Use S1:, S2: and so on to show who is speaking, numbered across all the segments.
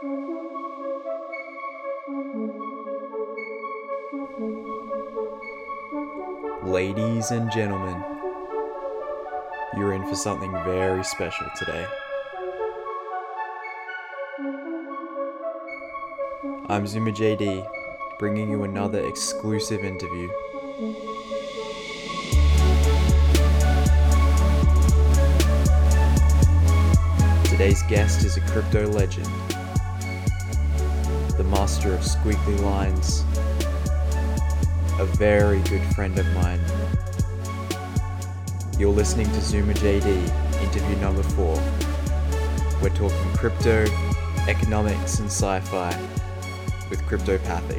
S1: Ladies and gentlemen, you're in for something very special today. I'm Zuma JD, bringing you another exclusive interview. Today's guest is a crypto legend, the master of squiggly lines, a very good friend of mine. You're listening to Zuma JD, interview number 4. We're talking crypto, economics, and sci-fi with Cryptopathic.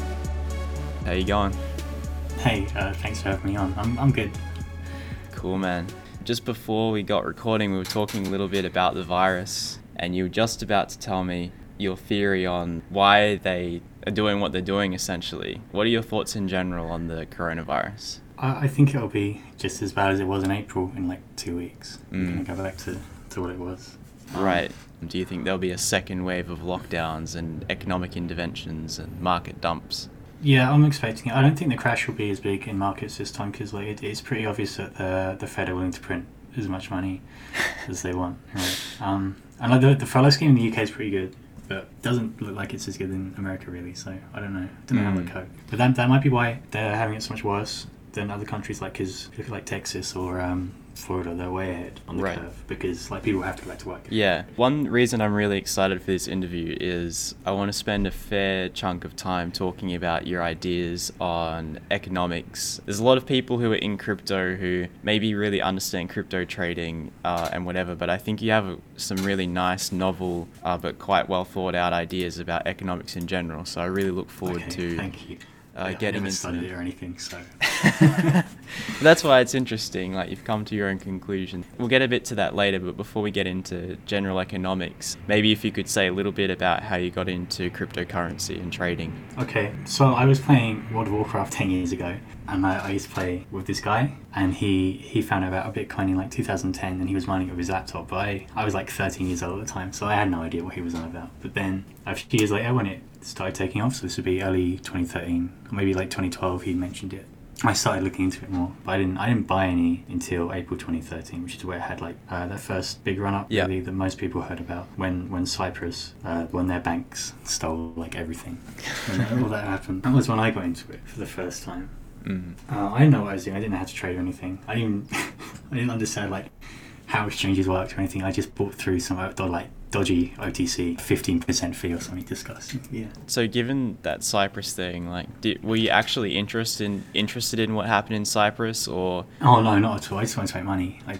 S1: How you going?
S2: Hey, thanks for having me on. I'm good.
S1: Cool, man. Just before we got recording, we were talking a little bit about the virus, and you were just about to tell me your theory on why they are doing what they're doing, essentially. What are your thoughts in general on the coronavirus?
S2: I think it'll be just as bad as it was in April in like 2 weeks. We're going to go back to what it was.
S1: Right. Do you think there'll be a second wave of lockdowns and economic interventions and market dumps?
S2: Yeah, I'm expecting it. I don't think the crash will be as big in markets this time because like it's pretty obvious that the Fed are willing to print as much money as they want. Right? And like the furlough scheme in the UK is pretty good, but doesn't look like it's as good in America really. So I don't know how they cope. But that might be why they're having it so much worse than other countries, like because look at like Texas or Florida, they're way ahead on the curve because like people have to go back to work.
S1: Yeah, one reason I'm really excited for this interview is I want to spend a fair chunk of time talking about your ideas on economics. There's a lot of people who are in crypto who maybe really understand crypto trading and whatever, but I think you have some really nice, novel, but quite well thought out ideas about economics in general. So I really look forward to
S2: thank you.
S1: Getting
S2: I never
S1: into
S2: studied it or anything, so
S1: that's why it's interesting. Like you've come to your own conclusion. We'll get a bit to that later, but before we get into general economics, maybe if you could say a little bit about how you got into cryptocurrency and trading.
S2: Okay, so I was playing World of Warcraft 10 years ago, and I used to play with this guy, and he found out about Bitcoin in like 2010, and he was mining it with his laptop, but I was like 13 years old at the time, so I had no idea what he was on about. But then a few years later, when it started taking off, so this would be early 2013, or maybe like 2012, he mentioned it. I started looking into it more, but I didn't buy any until April 2013, which is where it had like that first big run up really that most people heard about when Cyprus, when their banks stole like everything. When all that happened, that was when I got into it for the first time. I didn't know what I was doing. I didn't know how to trade or anything. I didn't understand like how exchanges worked or anything. I just bought through some like dodgy OTC 15% fee or something disgusting. Yeah. So
S1: given that Cyprus thing, like, were you actually interested in what happened in Cyprus, or?
S2: Oh no, not at all. I just wanted to make money. Like.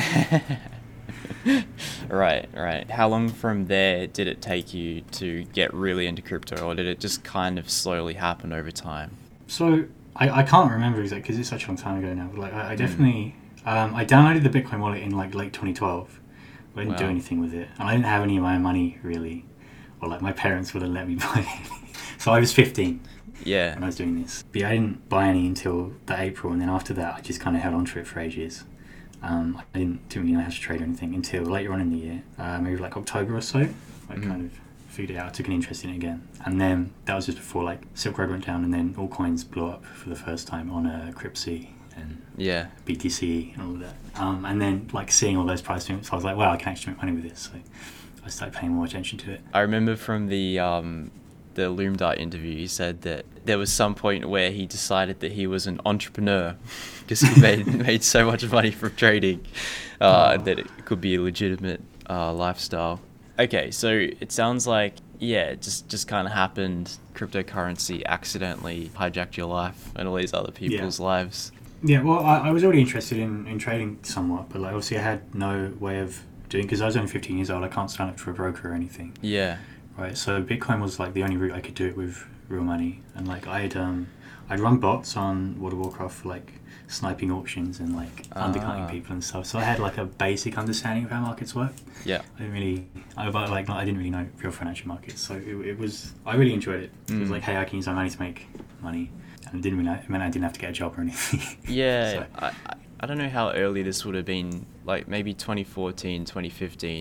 S1: Right. How long from there did it take you to get really into crypto, or did it just kind of slowly happen over time?
S2: So I can't remember exactly because it's such a long time ago now. But like I definitely I downloaded the Bitcoin wallet in like late 2012. I didn't do anything with it, and I didn't have any of my own money really, or like my parents wouldn't let me buy it. So I was 15 when I was doing this. But yeah, I didn't buy any until the April, and then after that I just kind of held on to it for ages. I didn't really know how to trade or anything until later on in the year, maybe like October or so. I kind of figured it out, took an interest in it again, and then that was just before like Silk Road went down, and then all coins blew up for the first time on Cryptsy and BTC and all of that. And then like seeing all those price movements, I was like, wow, I can actually make money with this. So I started paying more attention to it.
S1: I remember from the Loomdart interview, he said that there was some point where he decided that he was an entrepreneur because he made so much money from trading that it could be a legitimate lifestyle. Okay, so it sounds like it just kind of happened. Cryptocurrency accidentally hijacked your life and all these other people's lives.
S2: Yeah, well, I was already interested in trading somewhat, but like obviously I had no way of doing, because I was only 15 years old. I can't sign up for a broker or anything. Yeah. Right. So Bitcoin was like the only route I could do it with real money, and like I'd run bots on World of Warcraft for like sniping auctions and like undercutting people and stuff. So I had like a basic understanding of how markets work. Yeah. I didn't really know real financial markets, so I really enjoyed it. It was like, hey, I can use my money to make money. And it meant I didn't have to get a job or anything. Yeah, so. I don't know how early this would have been, like maybe 2014, 2015.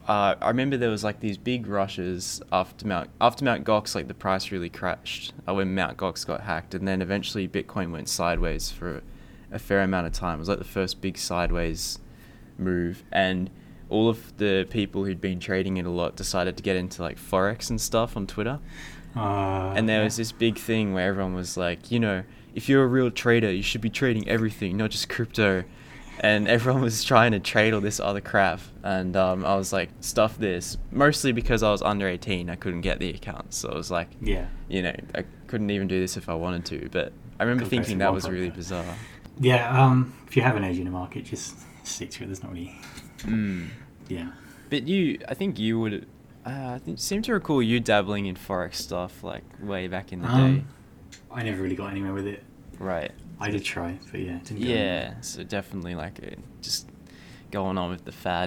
S1: I remember there was like these big rushes after Mount Gox, like the price really crashed when Mount Gox got hacked, and then eventually Bitcoin went sideways for a fair amount of time. It was like the first big sideways move, and all of the people who'd been trading it a lot decided to get into like Forex and stuff on Twitter. And there was this big thing where everyone was like, you know, if you're a real trader, you should be trading everything, not just crypto. And everyone was trying to trade all this other crap. And I was like, stuff this. Mostly because I was under 18, I couldn't get the account. So I was like,
S2: Yeah.
S1: you know, I couldn't even do this if I wanted to. But I remember thinking that was really bizarre.
S2: Yeah, if you have an edge in the market, just stick to it. There's not really... Yeah.
S1: But I think you would... I seem to recall you dabbling in Forex stuff, like, way back in the day.
S2: I never really got anywhere with it.
S1: Right.
S2: I did try, but yeah, it didn't go
S1: Yeah,
S2: anywhere.
S1: so definitely like just going on with the fad.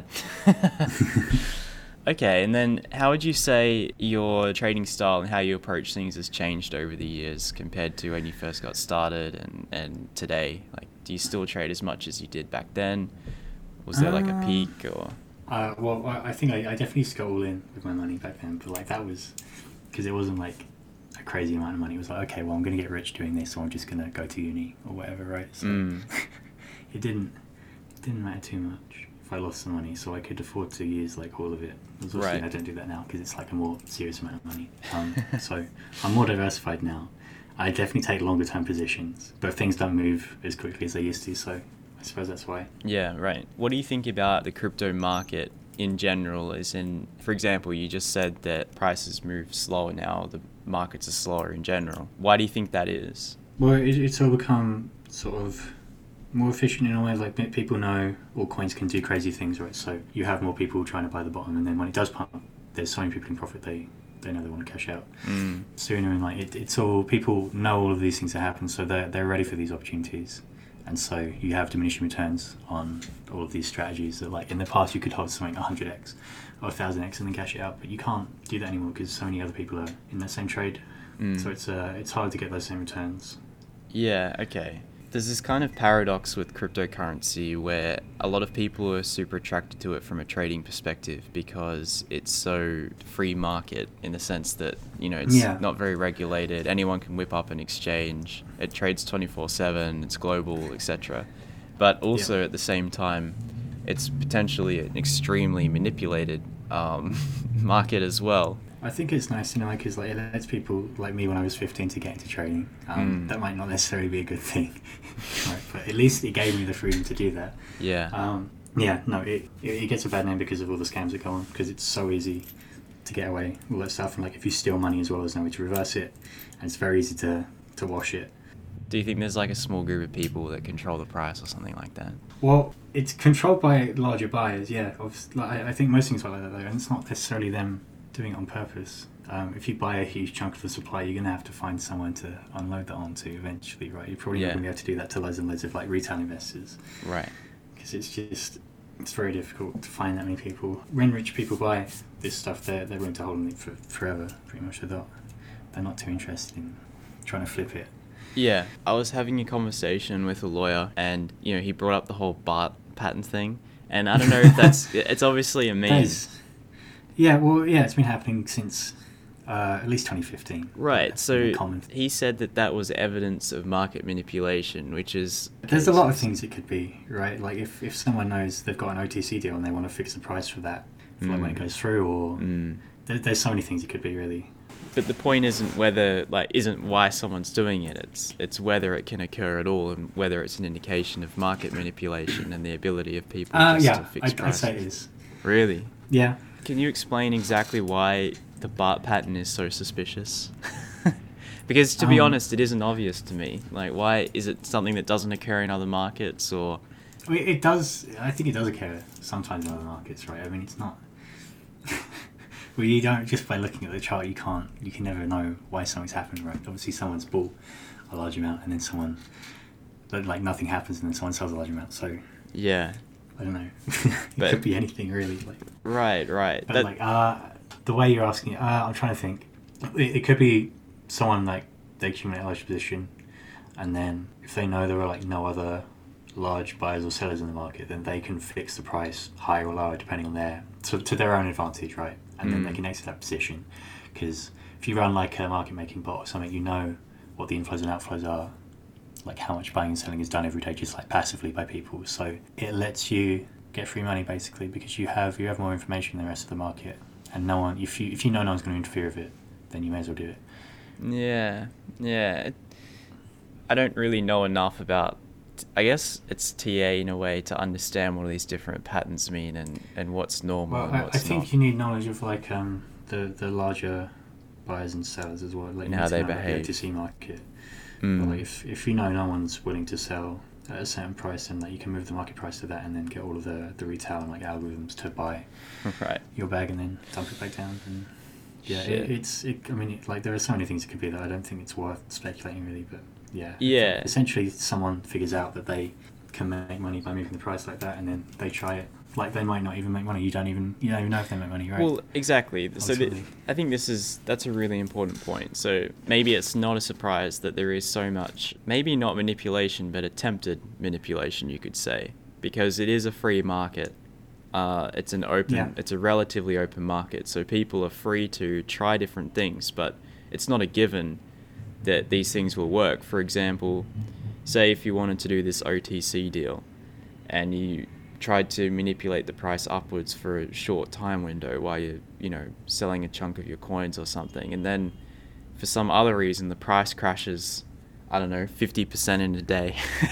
S1: Okay, and then how would you say your trading style and how you approach things has changed over the years compared to when you first got started and today? Like, do you still trade as much as you did back then? Was there like a peak or?
S2: Well, I think I definitely used to go all in with my money back then, but like that was because it wasn't like a crazy amount of money. It was like, okay, well, I'm going to get rich doing this, so I'm just going to go to uni or whatever, right? So it didn't matter too much if I lost some money, so I could afford to use like all of it.
S1: Right.
S2: I don't do that now because it's like a more serious amount of money. So I'm more diversified now. I definitely take longer term positions, but things don't move as quickly as they used to, so I suppose that's why.
S1: Yeah, right. What do you think about the crypto market in general? As in, for example, you just said that prices move slower now, the markets are slower in general. Why do you think that is?
S2: Well, it's all become sort of more efficient in a way. Like people know all coins can do crazy things, right? So you have more people trying to buy the bottom, and then when it does pump, there's so many people in profit they know they want to cash out sooner. And like it's all people know all of these things that happen, so they're ready for these opportunities. And so you have diminishing returns on all of these strategies that, like, in the past you could hold something 100x or 1000x and then cash it out, but you can't do that anymore because so many other people are in that same trade. So it's hard to get those same returns.
S1: Yeah, okay. There's this kind of paradox with cryptocurrency where a lot of people are super attracted to it from a trading perspective because it's so free market in the sense that, you know, it's not very regulated. Anyone can whip up an exchange. It trades 24/7. It's global, etc. But also at the same time, it's potentially an extremely manipulated market as well.
S2: I think it's nice, you know, because like, it lets people like me when I was 15 to get into trading. That might not necessarily be a good thing, right? But at least it gave me the freedom to do that.
S1: Yeah.
S2: It gets a bad name because of all the scams that go on, because it's so easy to get away with all that stuff. And like if you steal money as well, there's no way to reverse it, and it's very easy to wash it.
S1: Do you think there's like a small group of people that control the price or something like that?
S2: Well, it's controlled by larger buyers, yeah. I think most things are like that though, and it's not necessarily them doing it on purpose. If you buy a huge chunk of the supply, you're going to have to find someone to unload that onto eventually, right? You're probably not going to be able to do that to loads and loads of like retail investors.
S1: Right.
S2: Because it's very difficult to find that many people. When rich people buy this stuff, they're willing to hold on it for forever, pretty much. They're not too interested in trying to flip it.
S1: Yeah, I was having a conversation with a lawyer and, you know, he brought up the whole BART patent thing. And I don't know if it's obviously a meme.
S2: It's been happening since at least 2015.
S1: Right, so he said that was evidence of market manipulation, which is...
S2: There's a lot of things it could be, right? Like if someone knows they've got an OTC deal and they want to fix the price for that, for like when it goes through, or there's so many things it could be, really.
S1: But the point isn't why someone's doing it. It's whether it can occur at all, and whether it's an indication of market manipulation and the ability of people to fix prices.
S2: I'd say it is.
S1: Really?
S2: Yeah.
S1: Can you explain exactly why the BART pattern is so suspicious? Because to be honest, it isn't obvious to me. Like, why is it something that doesn't occur in other markets, or?
S2: I mean, it does. I think it does occur sometimes in other markets, right? I mean, it's not. Well, you don't, just by looking at the chart, you can never know why something's happened, right? Obviously, someone's bought a large amount, and then like nothing happens, and then someone sells a large amount. So
S1: yeah,
S2: I don't know. It could be anything, really. Like,
S1: right.
S2: But the way you're asking it, I'm trying to think. It could be someone like they accumulate a large position, and then if they know there are like no other large buyers or sellers in the market, then they can fix the price higher or lower depending on to their own advantage, right? And then they can exit that position. Because if you run like a market making bot or something, you know what the inflows and outflows are, like how much buying and selling is done every day, just like passively by people. So it lets you get free money basically because you have more information than the rest of the market, and no one, if you know no one's going to interfere with it, then you may as well do it.
S1: Yeah. I don't really know enough about, I guess it's TA in a way, to understand what all these different patterns mean and what's normal and what's
S2: I think
S1: not.
S2: you need knowledge of like the larger buyers and sellers as well, like
S1: And how they behave.
S2: The OTC market. Like if you know no one's willing to sell at a certain price, and that you can move the market price to that, and then get all of the retail and like algorithms to buy your bag and then dump it back down. And like there are so many things it could be that I don't think it's worth speculating really, but yeah. Essentially, someone figures out that they can make money by moving the price like that, and then they try it. Like they might not even make money. You don't even know if they make money, right?
S1: Well, exactly. So I think that's a really important point. So maybe it's not a surprise that there is so much, maybe not manipulation, but attempted manipulation, you could say, because it is a free market. It's a relatively open market, so people are free to try different things, but it's not a given that these things will work. For example, say if you wanted to do this OTC deal, and you tried to manipulate the price upwards for a short time window while you're, selling a chunk of your coins or something, and then for some other reason the price crashes, 50% in a day,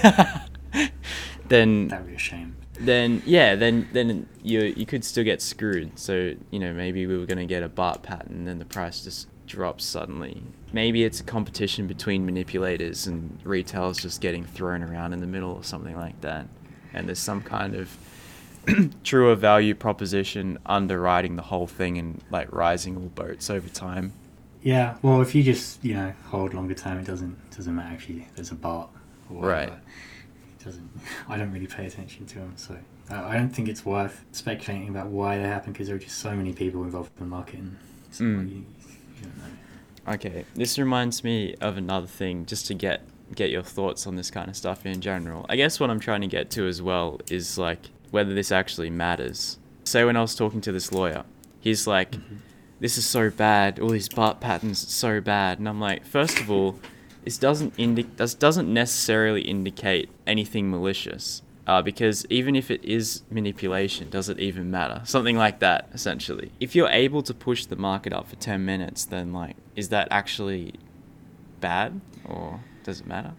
S1: then
S2: that'd be a shame.
S1: Then you could still get screwed. So maybe we were going to get a BART pattern, and then the price just drops suddenly. Maybe it's a competition between manipulators and retailers just getting thrown around in the middle or something like that. And there's some kind of truer value proposition underwriting the whole thing and like rising all boats over time.
S2: Yeah, well, if you just hold longer term, it doesn't matter if there's a BART or whatever.
S1: Right.
S2: It doesn't. I don't really pay attention to them, so I don't think it's worth speculating about why they happen, because there are just so many people involved in the market, and you don't know.
S1: Okay, this reminds me of another thing, just to get your thoughts on this kind of stuff in general. I guess what I'm trying to get to as well is like whether this actually matters. Say when I was talking to this lawyer, he's like, this is so bad, all these BART patterns are so bad, and I'm like, first of all, this doesn't necessarily indicate anything malicious, because even if it is manipulation, does it even matter? Something like that, essentially. If you're able to push the market up for 10 minutes, then like, is that actually bad, or does it matter?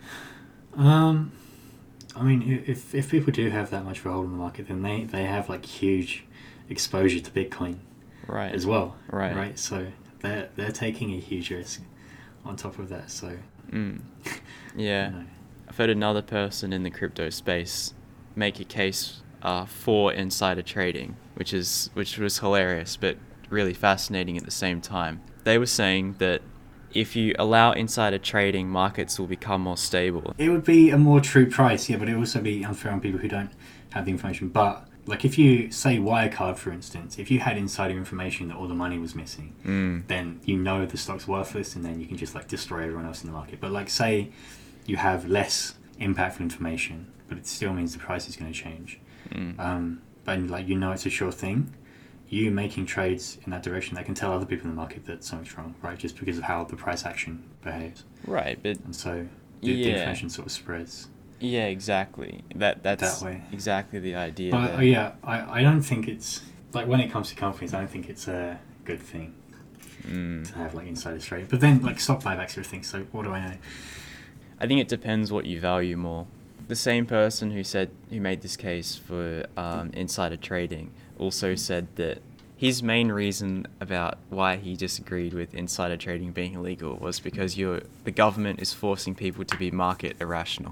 S2: I mean, if people do have that much of a hold on the market, then they have like huge exposure to Bitcoin,
S1: right,
S2: as well,
S1: right.
S2: So they're taking a huge risk on top of that. So
S1: yeah, I've heard another person in the crypto space make a case for insider trading, which was hilarious but really fascinating at the same time. They were saying that if you allow insider trading, markets will become more stable.
S2: It would be a more true price, yeah, but it would also be unfair on people who don't have the information. But like if you say Wirecard, for instance, if you had insider information that all the money was missing, then the stock's worthless, and then you can just like destroy everyone else in the market. But like say you have less impactful information, but it still means the price is going to change. But like it's a sure thing. You making trades in that direction, that can tell other people in the market that something's wrong, right? Just because of how the price action behaves.
S1: Right, but
S2: and so the information sort of spreads.
S1: Yeah, exactly. That's
S2: that way.
S1: Exactly the idea.
S2: But I don't think it's like when it comes to companies, I don't think it's a good thing to have like insider trading. But then like stock buybacks are a thing. So what do I know?
S1: I think it depends what you value more. The same person who made this case for insider trading also said that his main reason about why he disagreed with insider trading being illegal was because the government is forcing people to be market irrational.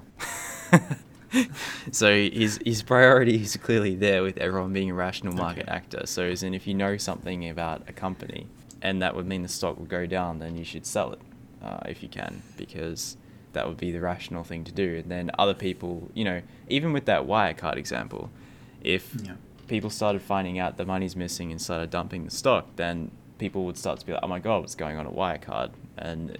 S1: So his priority is clearly there with everyone being a rational market actor. So as in, if you know something about a company and that would mean the stock will go down, then you should sell it if you can, because that would be the rational thing to do. And then other people, even with that Wirecard example, if people started finding out the money's missing and started dumping the stock, then people would start to be like, oh my god, what's going on at Wirecard? And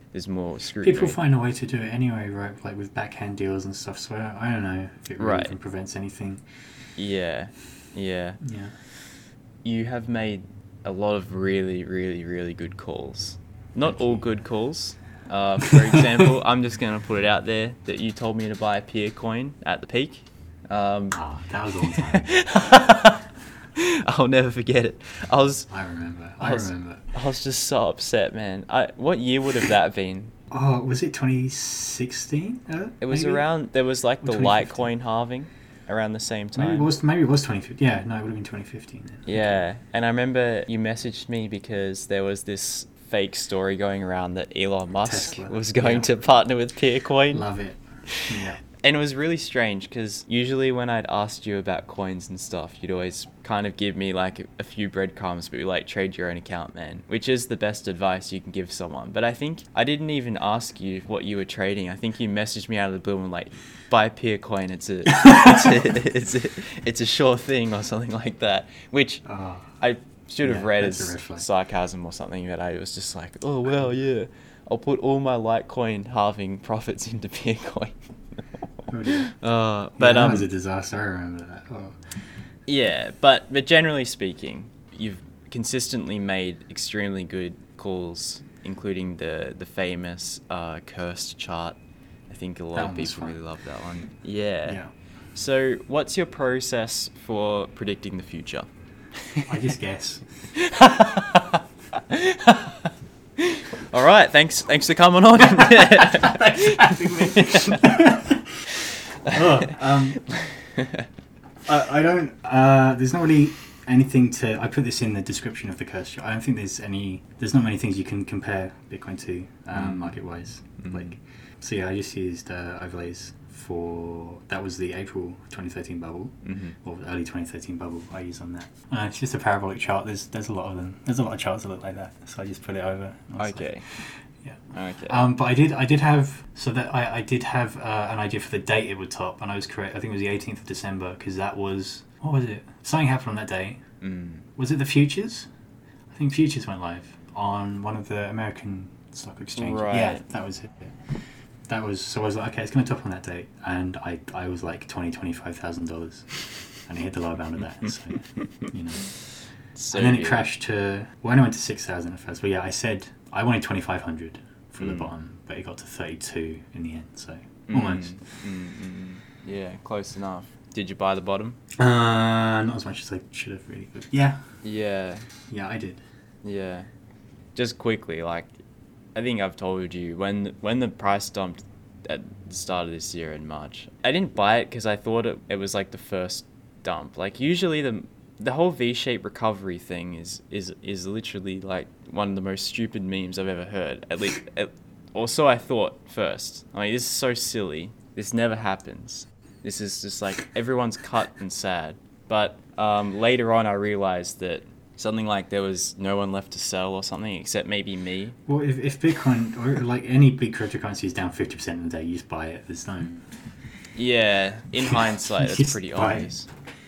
S1: there's more scrutiny.
S2: People find a way to do it anyway, right? Like with backhand deals and stuff. So I don't know if it really
S1: Right.
S2: even prevents anything.
S1: Yeah.
S2: Yeah.
S1: You have made a lot of really, really, really good calls. Not all good calls. For example, I'm just going to put it out there that you told me to buy a Peer coin at the peak.
S2: That was a long time.
S1: I'll never forget it. I
S2: remember.
S1: was just so upset, man. What year would have that been?
S2: Oh, was it 2016?
S1: It was
S2: maybe?
S1: around. There was like
S2: Or
S1: the
S2: 2015?
S1: Litecoin halving around the same time.
S2: Maybe it was 2015. Yeah, no, it would have been 2015 then.
S1: Yeah, and I remember you messaged me because there was this fake story going around that Elon Musk
S2: Tesla.
S1: was going
S2: Yeah.
S1: to partner with Peercoin.
S2: Love it. Yeah.
S1: And it was really strange because usually when I'd asked you about coins and stuff, you'd always kind of give me like a few breadcrumbs, but you like trade your own account, man, which is the best advice you can give someone. But I think I didn't even ask you what you were trading. I think you messaged me out of the blue and like, buy Peercoin. It's a sure thing or something like that, which I should have read as sarcasm or something. That I was just like, oh well, yeah, I'll put all my Litecoin halving profits into Peercoin.
S2: That was a disaster. I remember that.
S1: Yeah, but generally speaking, you've consistently made extremely good calls, including the famous cursed chart. I think a lot of people really love that one. Yeah. So, what's your process for predicting the future?
S2: I just guess.
S1: All right, thanks for coming on.
S2: Thanks for having me. I don't. There's not really anything to. I put this in the description of the curse chart. I don't think there's not many things you can compare Bitcoin to market wise. So yeah, I just used overlays for that was the April 2013 bubble or early 2013 bubble. I used on that. It's just a parabolic chart. There's a lot of them. There's a lot of charts that look like that. So I just put it over.
S1: Okay.
S2: Yeah.
S1: Okay.
S2: But I did have I did have an idea for the date it would top, and I was correct. I think it was the 18th of December because that was what was it? Something happened on that day. Was it the futures? I think futures went live on one of the American stock exchanges.
S1: Right.
S2: Yeah, that was it. That was so I was like, okay, it's going to top on that date, and I was like $25,000, and it hit the lower bound of that. So you know. So and then it crashed to. Well, I went to 6,000 at first, but yeah, I said I wanted 2,500 for the bottom, but it got to 32 in the end, so almost.
S1: Yeah, close enough. Did you buy the bottom?
S2: Not as much as I should have, really. But yeah, I did.
S1: Yeah, just quickly, like I think I've told you when the price dumped at the start of this year in March, I didn't buy it because I thought it was like the first dump. Like usually the whole V-shaped recovery thing is literally like one of the most stupid memes I've ever heard. At least, or so I thought first. I mean, this is so silly. This never happens. This is just like everyone's cut and sad. But later on, I realized that something like there was no one left to sell or something except maybe me.
S2: Well, if Bitcoin or like any big cryptocurrency is down 50% in a day, you just buy it. There's no.
S1: Yeah, in hindsight, that's pretty obvious.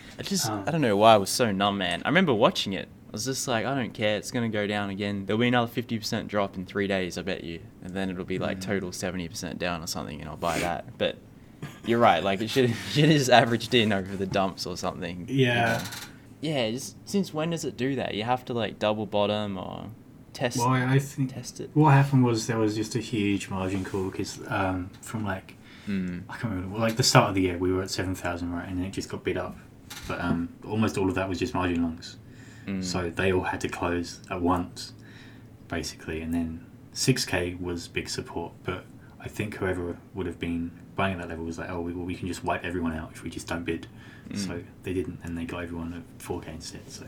S1: I don't know why I was so numb, man. I remember watching it. I was just like, I don't care. It's going to go down again. There'll be another 50% drop in 3 days, I bet you. And then it'll be like total 70% down or something, and I'll buy that. But you're right. Like, it should have just averaged in over the dumps or something.
S2: Yeah.
S1: You know? Yeah, just, since when does it do that? You have to, like, double bottom or test
S2: Well, I think
S1: test it.
S2: What happened was there was just a huge margin call because from like, I can't remember, like the start of the year, we were at 7,000, right? And then it just got bid up. But almost all of that was just margin longs. So they all had to close at once, basically. And then 6K was big support. But I think whoever would have been buying at that level was like, oh, we can just wipe everyone out if we just don't bid. So they didn't, and they got everyone at 4K instead. So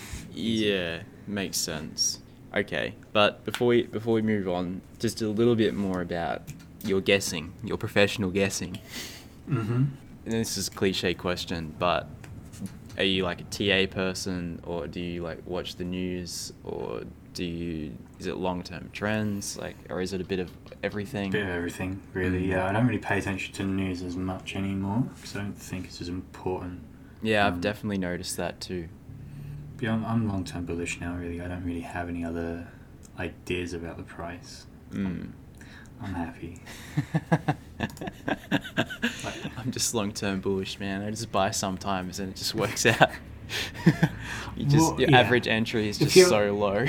S1: yeah, makes sense. Okay, but before we move on, just a little bit more about your guessing, your professional guessing. And this is a cliche question, but are you like a TA person, or do you like watch the news, or is it long-term trends, like, or is it a bit of everything?
S2: A bit of everything, really. Yeah, I don't really pay attention to the news as much anymore because I don't think it's as important.
S1: Yeah, I've definitely noticed that too.
S2: Yeah, I'm long-term bullish now, really. I don't really have any other ideas about the price. I'm happy.
S1: I'm just long-term bullish, man. I just buy sometimes and it just works out. Your average entry is just so low.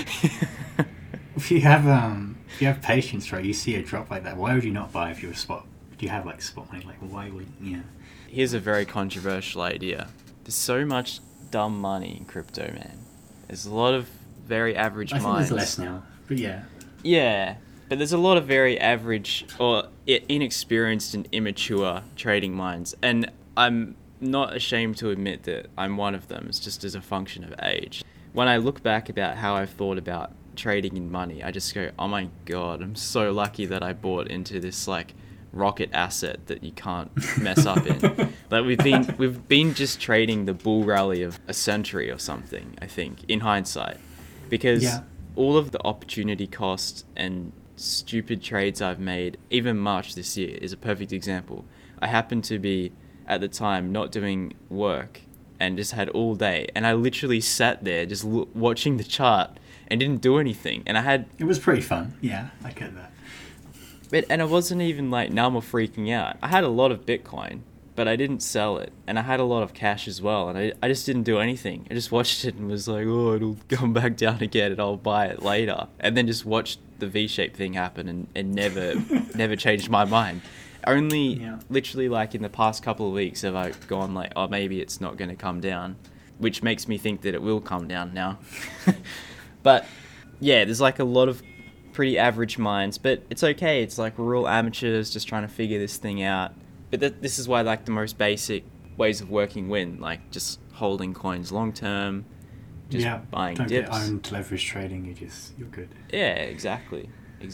S2: If you have patience, right? You see a drop like that. Why would you not buy if you're a spot? Do you have like spot money? Like, why would you?
S1: Here's a very controversial idea. There's so much dumb money in crypto, man. There's a lot of very average minds.
S2: I think there's less now, but yeah.
S1: Yeah, but there's a lot of very average or inexperienced and immature trading minds, and I'm not ashamed to admit that I'm one of them. It's just as a function of age. When I look back about how I've thought about trading in money, I just go, oh my god, I'm so lucky that I bought into this like rocket asset that you can't mess up in. Like we've been just trading the bull rally of a century or something, I think, in hindsight, because all of the opportunity cost and stupid trades I've made, even March this year is a perfect example. I happened to be at the time not doing work and just had all day, and I literally sat there just watching the chart and didn't do anything, and it
S2: was pretty fun. Yeah, I get that.
S1: And it wasn't even like numb or freaking out. I had a lot of Bitcoin, but I didn't sell it. And I had a lot of cash as well. And I just didn't do anything. I just watched it and was like, oh, it'll come back down again and I'll buy it later. And then just watched the V-shaped thing happen and never changed my mind. Only literally like in the past couple of weeks have I gone like, oh, maybe it's not going to come down, which makes me think that it will come down now. But yeah, there's like a lot of pretty average minds, but it's okay. It's like we're all amateurs just trying to figure this thing out. But this is why like the most basic ways of working win, like just holding coins long term, just buying
S2: don't
S1: dips.
S2: Don't get owned leverage trading. You're good.
S1: Yeah, exactly.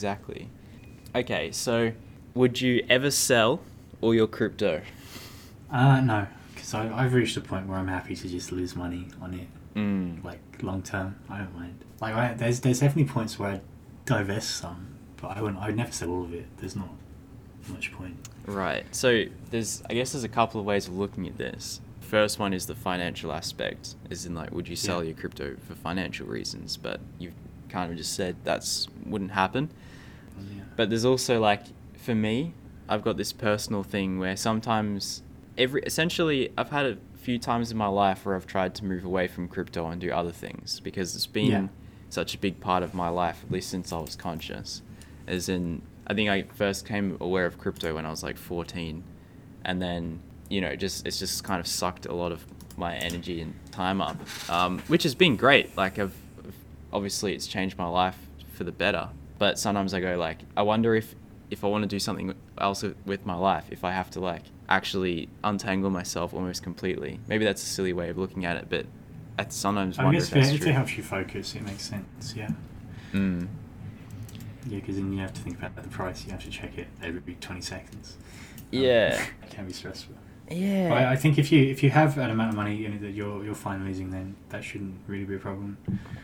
S1: Okay, so would you ever sell all your crypto?
S2: No, because I've reached a point where I'm happy to just lose money on it. Like long term, I don't mind. Like there's definitely points where I divest some, but I would never sell all of it. There's not much point.
S1: Right. So I guess there's a couple of ways of looking at this. First one is the financial aspect, as in like, would you sell your crypto for financial reasons? But you've kind of just said wouldn't happen.
S2: Yeah.
S1: But there's also like, for me, I've got this personal thing where sometimes essentially I've had a few times in my life where I've tried to move away from crypto and do other things because it's been such a big part of my life, at least since I was conscious. As in, I think I first came aware of crypto when I was like 14, and then it's just kind of sucked a lot of my energy and time up, which has been great. Like obviously it's changed my life for the better, but sometimes I go like, I wonder if I want to do something else with my life, if I have to like actually untangle myself almost completely. Maybe that's a silly way of looking at it, but I sometimes wonder if that's true.
S2: It helps you focus. It makes sense. Yeah. Yeah, because then you have to think about the price. You have to check it every 20 seconds.
S1: Yeah.
S2: It can be stressful.
S1: Yeah.
S2: But I think if you have an amount of money that you're fine losing, then that shouldn't really be a problem.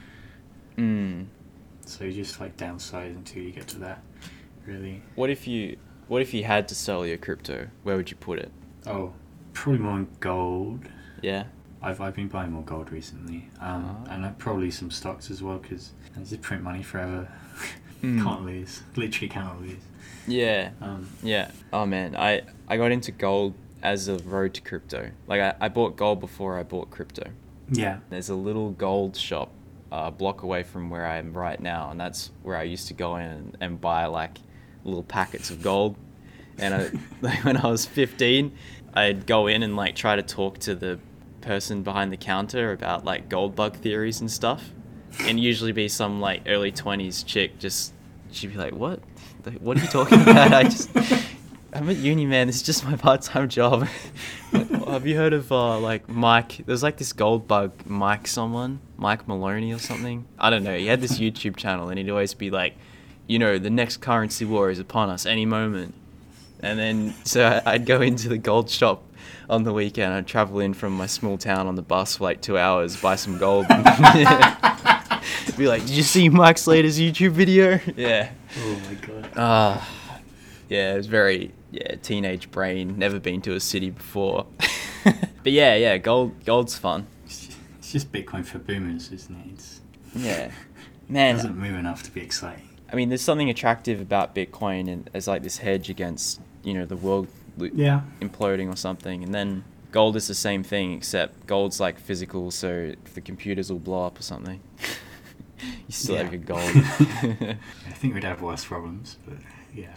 S2: So you just like downsize until you get to that. Really.
S1: What if you had to sell your crypto? Where would you put it?
S2: Oh, probably more in gold.
S1: Yeah.
S2: I've been buying more gold recently, and probably some stocks as well, because I just print money forever. Can't lose. Literally cannot lose.
S1: Yeah. Yeah. Oh man, I got into gold as a road to crypto. Like I bought gold before I bought crypto.
S2: Yeah.
S1: There's a little gold shop a block away from where I am right now, and that's where I used to go in and buy like little packets of gold. And like when I was 15, I'd go in and like try to talk to the person behind the counter about like gold bug theories and stuff, and usually be some like early 20s chick. She'd be like, what are you talking about? I'm at uni, man. This is just my part-time job. Have you heard of like Mike? There's like this gold bug Mike Maloney or something. I don't know. He had this YouTube channel, and he'd always be like, the next currency war is upon us any moment. And then so I'd go into the gold shop on the weekend. I'd travel in from my small town on the bus for like 2 hours, buy some gold. Be like, did you see Mike Slater's YouTube video? Yeah.
S2: Oh my god.
S1: Yeah, it was very teenage brain. Never been to a city before. But yeah, gold's fun.
S2: It's just Bitcoin for boomers, isn't it?
S1: Yeah, man.
S2: It doesn't move enough to be exciting.
S1: I mean, there's something attractive about Bitcoin and as like this hedge against, the world
S2: Yeah.
S1: imploding or something. And then gold is the same thing, except gold's like physical, so the computers will blow up or something. You still have your gold.
S2: I think we'd have worse problems, but yeah.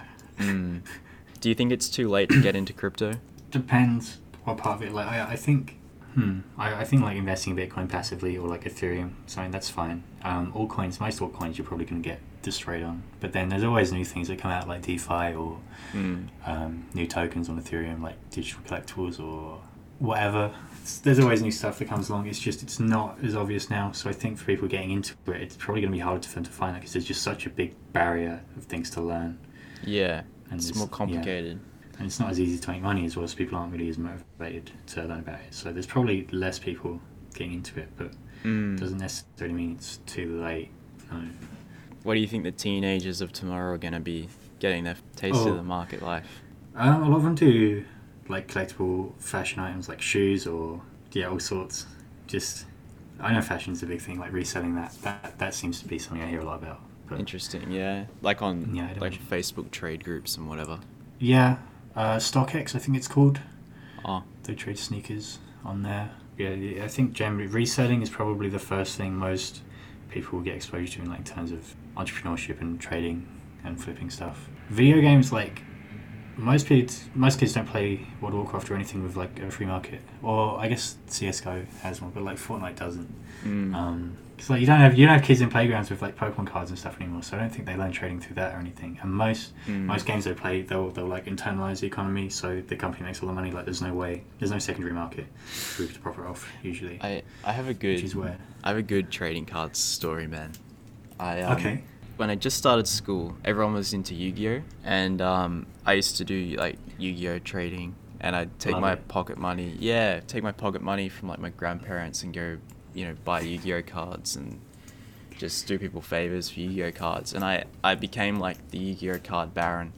S1: Do you think it's too late to get into crypto?
S2: Depends what part of it. Like I think, I think like investing in Bitcoin passively or like Ethereum, something that's fine. Altcoins, most altcoins you're probably going to get destroyed on. But then there's always new things that come out like DeFi or new tokens on Ethereum, like digital collectibles or whatever. There's always new stuff that comes along. It's not as obvious now. So I think for people getting into it, it's probably going to be harder for them to find that because there's just such a big barrier of things to learn.
S1: Yeah,
S2: And
S1: it's more complicated.
S2: Yeah. And it's not as easy to make money as well, so people aren't really as motivated to learn about it. So there's probably less people getting into it, but doesn't necessarily mean it's too late. No.
S1: What do you think the teenagers of tomorrow are going to be getting their taste of the market life?
S2: A lot of them do like collectible fashion items like shoes or all sorts. Just, I know fashion's a big thing, like reselling that seems to be something I hear a lot about. But
S1: Interesting, yeah. Like on
S2: Yeah, I don't
S1: like
S2: know.
S1: Facebook trade groups and whatever.
S2: yeah, StockX I think it's called.
S1: Oh,
S2: They trade sneakers on there. Yeah, I think generally reselling is probably the first thing most people will get exposed to in like terms of entrepreneurship and trading and flipping stuff. Video games, like most kids don't play World of Warcraft or anything with like a free market. Or I guess CS:GO has one, but like Fortnite doesn't. It's like you don't have kids in playgrounds with like Pokemon cards and stuff anymore. So I don't think they learn trading through that or anything. And most games they play, they'll like internalize the economy, so the company makes all the money. Like there's no secondary market for to profit off usually.
S1: I have a
S2: Which is where.
S1: good trading cards story, man.
S2: Okay.
S1: When I just started school, everyone was into Yu-Gi-Oh! And I used to do like Yu-Gi-Oh! Trading, and I'd take
S2: Love
S1: my
S2: it.
S1: pocket money from like my grandparents and go, buy Yu-Gi-Oh! Cards and just do people favors for Yu-Gi-Oh! Cards. And I became like the Yu-Gi-Oh! Card baron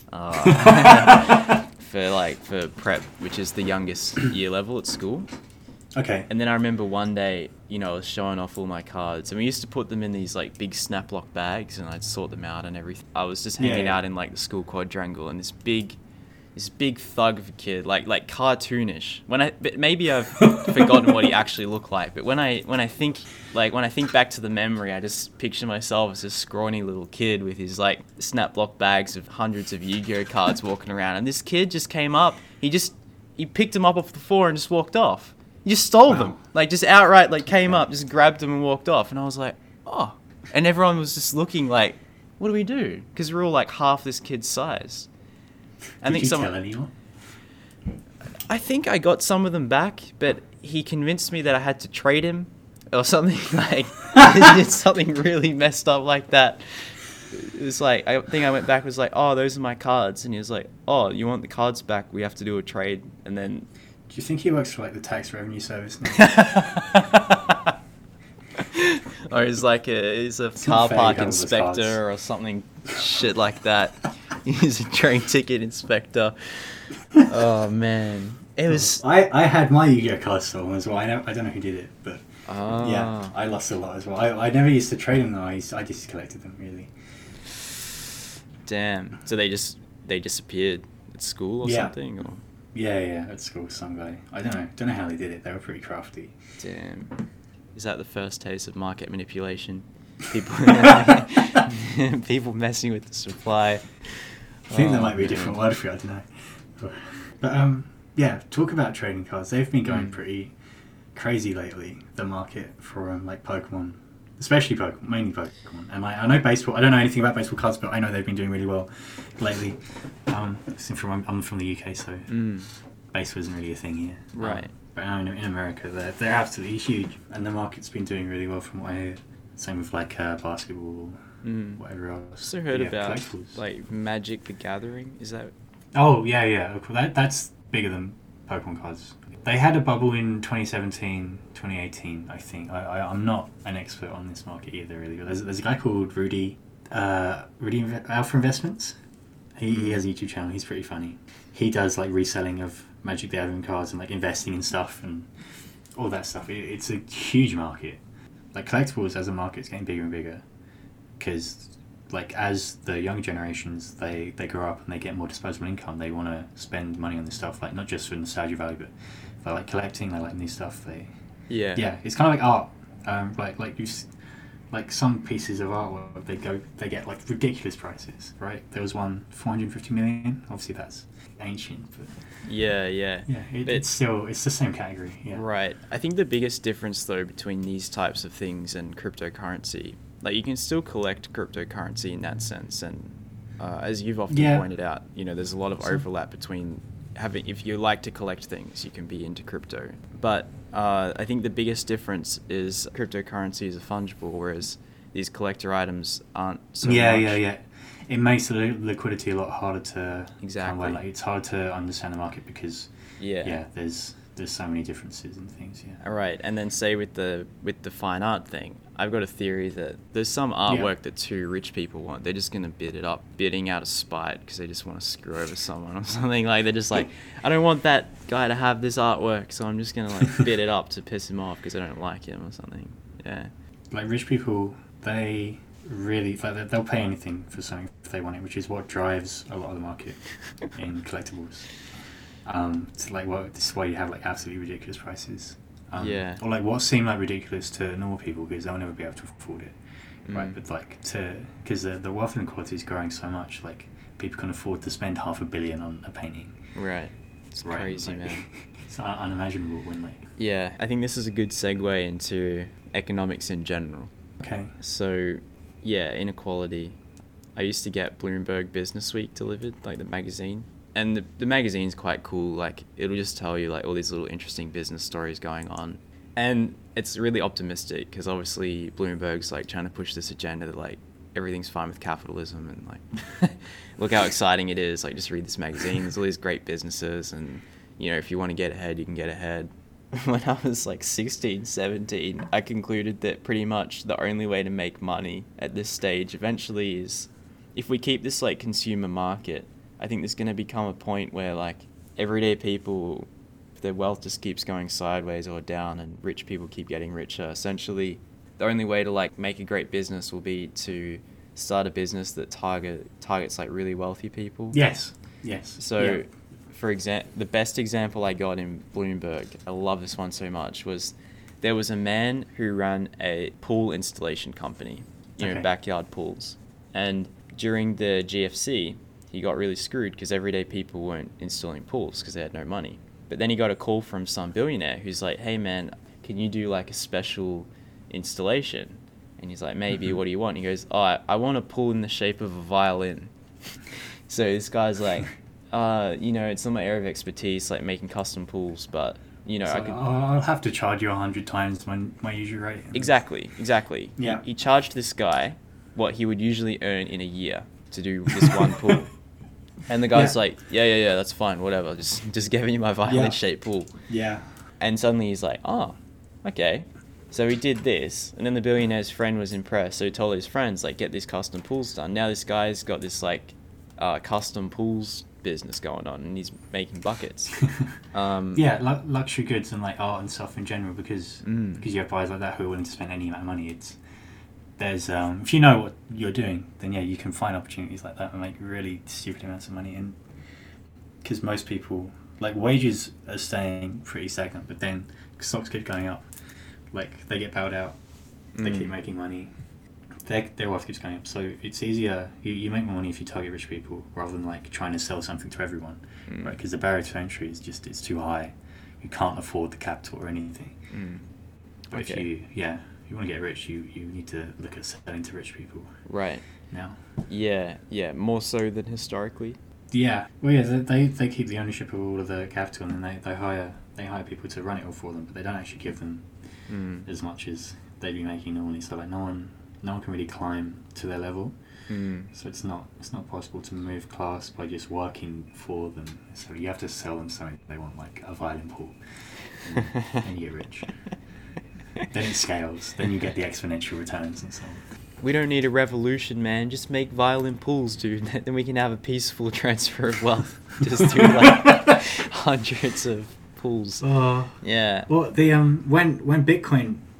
S1: for prep, which is the youngest year level at school.
S2: Okay.
S1: And then I remember one day, I was showing off all my cards, and we used to put them in these like big snap-lock bags, and I'd sort them out and everything. I was just hanging out in like the school quadrangle, and this big thug of a kid, like cartoonish. But maybe I've forgotten what he actually looked like. But when I think back to the memory, I just picture myself as a scrawny little kid with his like snap-lock bags of hundreds of Yu-Gi-Oh! Cards walking around, and this kid just came up. He picked them up off the floor and just walked off. He just stole them, like just outright, like came up, just grabbed them and walked off. And I was like, oh. And everyone was just looking like, what do we do? Because we're all like half this kid's size.
S2: Did you tell anyone?
S1: I think I got some of them back, but he convinced me that I had to trade him or something. Like, he did something really messed up like that. It was like, I think I went back and was like, oh, those are my cards. And he was like, oh, you want the cards back? We have to do a trade. And then...
S2: Do you think he works for like the tax revenue service now?
S1: Or he's a
S2: It's
S1: car
S2: not fair,
S1: park
S2: he doubles his cards.
S1: inspector or something shit like that. He's a train ticket inspector. Oh man, it was.
S2: I had my Yu-Gi-Oh! Cards stolen as well. I don't know who did it, but
S1: Ah.
S2: yeah, I lost a lot as well. I never used to trade them though. I just collected them really.
S1: Damn. So they disappeared at school or something, or
S2: Yeah, at school, some guy. I don't know how they did it. They were pretty crafty.
S1: damn. Is that the first taste of market manipulation? People, people messing with the supply.
S2: I think there might be a different word for it. I don't know. But yeah, talk about trading cards. They've been going pretty crazy lately. The market for like Pokemon, especially Pokemon, mainly Pokemon. And I know baseball. I don't know anything about baseball cards, but I know they've been doing really well lately. I'm from the UK, so baseball isn't really a thing here.
S1: Right.
S2: But now in America, they're absolutely huge, and the market's been doing really well from what I hear. Same with like basketball, whatever else.
S1: I've also heard about
S2: collectibles.
S1: like Magic the Gathering. Is that?
S2: Oh yeah. That's bigger than Pokemon cards. They had a bubble in 2017, 2018, I think. I'm not an expert on this market either, really. But there's a guy called Rudy Alpha Investments. He has a YouTube channel. He's pretty funny. He does like reselling of Magic the Gathering cards and like investing in stuff and all that stuff. It's a huge market. Like collectibles as a market is getting bigger and bigger because like as the younger generations, they grow up and they get more disposable income. They want to spend money on this stuff, like not just for nostalgia value, but they like collecting. They like new stuff. Yeah, it's kind of like art. Like some pieces of artwork, they get like ridiculous prices, right? There was one 450 million. Obviously, that's ancient, but
S1: yeah,
S2: it's the same category. Yeah,
S1: right. I think the biggest difference though between these types of things and cryptocurrency, like you can still collect cryptocurrency in that sense, and as you've often pointed out, there's a lot of overlap between if you like to collect things, you can be into crypto, but I think the biggest difference is cryptocurrency is fungible, whereas these collector items aren't so much.
S2: Yeah. It makes the liquidity a lot harder to
S1: exactly.
S2: Like it's hard to understand the market because there's so many differences and things. Yeah.
S1: All right, and then say with the fine art thing, I've got a theory that there's some artwork that two rich people want. They're just gonna bid it up, bidding out of spite because they just want to screw over someone or something. Like they're just like, I don't want that guy to have this artwork, so I'm just gonna like bid it up to piss him off because I don't like him or something. Yeah.
S2: Like rich people, they really they'll pay anything for something if they want it, which is what drives a lot of the market in collectibles. It's like this is why you have like absolutely ridiculous prices. Or like what seem like ridiculous to normal people because they'll never be able to afford it, right? But like because the wealth inequality is growing so much, like people can afford to spend $500 million on a painting.
S1: Right. It's crazy,
S2: like,
S1: man.
S2: It's unimaginable when like.
S1: Yeah, I think this is a good segue into economics in general.
S2: Okay.
S1: So, yeah, inequality. I used to get Bloomberg Business Week delivered, like the magazine. And the magazine's quite cool. Like, it'll just tell you, like, all these little interesting business stories going on. And it's really optimistic because obviously Bloomberg's, like, trying to push this agenda that, like, everything's fine with capitalism and, like, look how exciting it is. Like, just read this magazine. There's all these great businesses and, if you want to get ahead, you can get ahead. When I was, like, 16, 17, I concluded that pretty much the only way to make money at this stage eventually is if we keep this, like, consumer market. I think there's going to become a point where, like, everyday people, their wealth just keeps going sideways or down and rich people keep getting richer. Essentially, the only way to, like, make a great business will be to start a business that targets, like, really wealthy people.
S2: Yes.
S1: So, for example, the best example I got in Bloomberg, I love this one so much, was there was a man who ran a pool installation company, backyard pools. And during the GFC, he got really screwed because everyday people weren't installing pools because they had no money. But then he got a call from some billionaire who's like, hey man, can you do like a special installation? And he's like, maybe, what do you want? He goes, I want a pool in the shape of a violin. So this guy's like, it's not my area of expertise, like making custom pools, but
S2: I'll have to charge you 100 times my usual rate.
S1: Exactly.
S2: Yeah.
S1: He charged this guy what he would usually earn in a year to do this one pool. And the guy's like, yeah, that's fine, whatever. Just give me my violin-shaped pool.
S2: Yeah.
S1: And suddenly he's like, oh, okay. So he did this, and then the billionaire's friend was impressed, so he told his friends, like, get these custom pools done. Now this guy's got this, like, custom pools business going on, and he's making buckets.
S2: Luxury goods and, like, art and stuff in general, because you have buyers like that who are willing to spend any amount of money. There's if you know what you're doing, then you can find opportunities like that and make really stupid amounts of money. And because most people, like, wages are staying pretty stagnant, but then stocks keep going up, like they get bailed out, they keep making money, their wealth keeps going up. So it's easier. You make more money if you target rich people rather than like trying to sell something to everyone, right? Because the barrier to entry is it's too high. You can't afford the capital or anything. But if you want to get rich, you need to look at selling to rich people.
S1: Right.
S2: Now.
S1: Yeah, more so than historically.
S2: Yeah. Well, they keep the ownership of all of the capital, and then they hire people to run it all for them, but they don't actually give them as much as they'd be making normally. So like no one can really climb to their level. So it's not possible to move class by just working for them. So you have to sell them something they want, like a violin pool, and you get rich. Then it scales. Then you get the exponential returns and so on.
S1: We don't need a revolution, man. Just make violin pools, dude. Then we can have a peaceful transfer of wealth. Just do like hundreds of pools. Yeah.
S2: Well, the when Bitcoin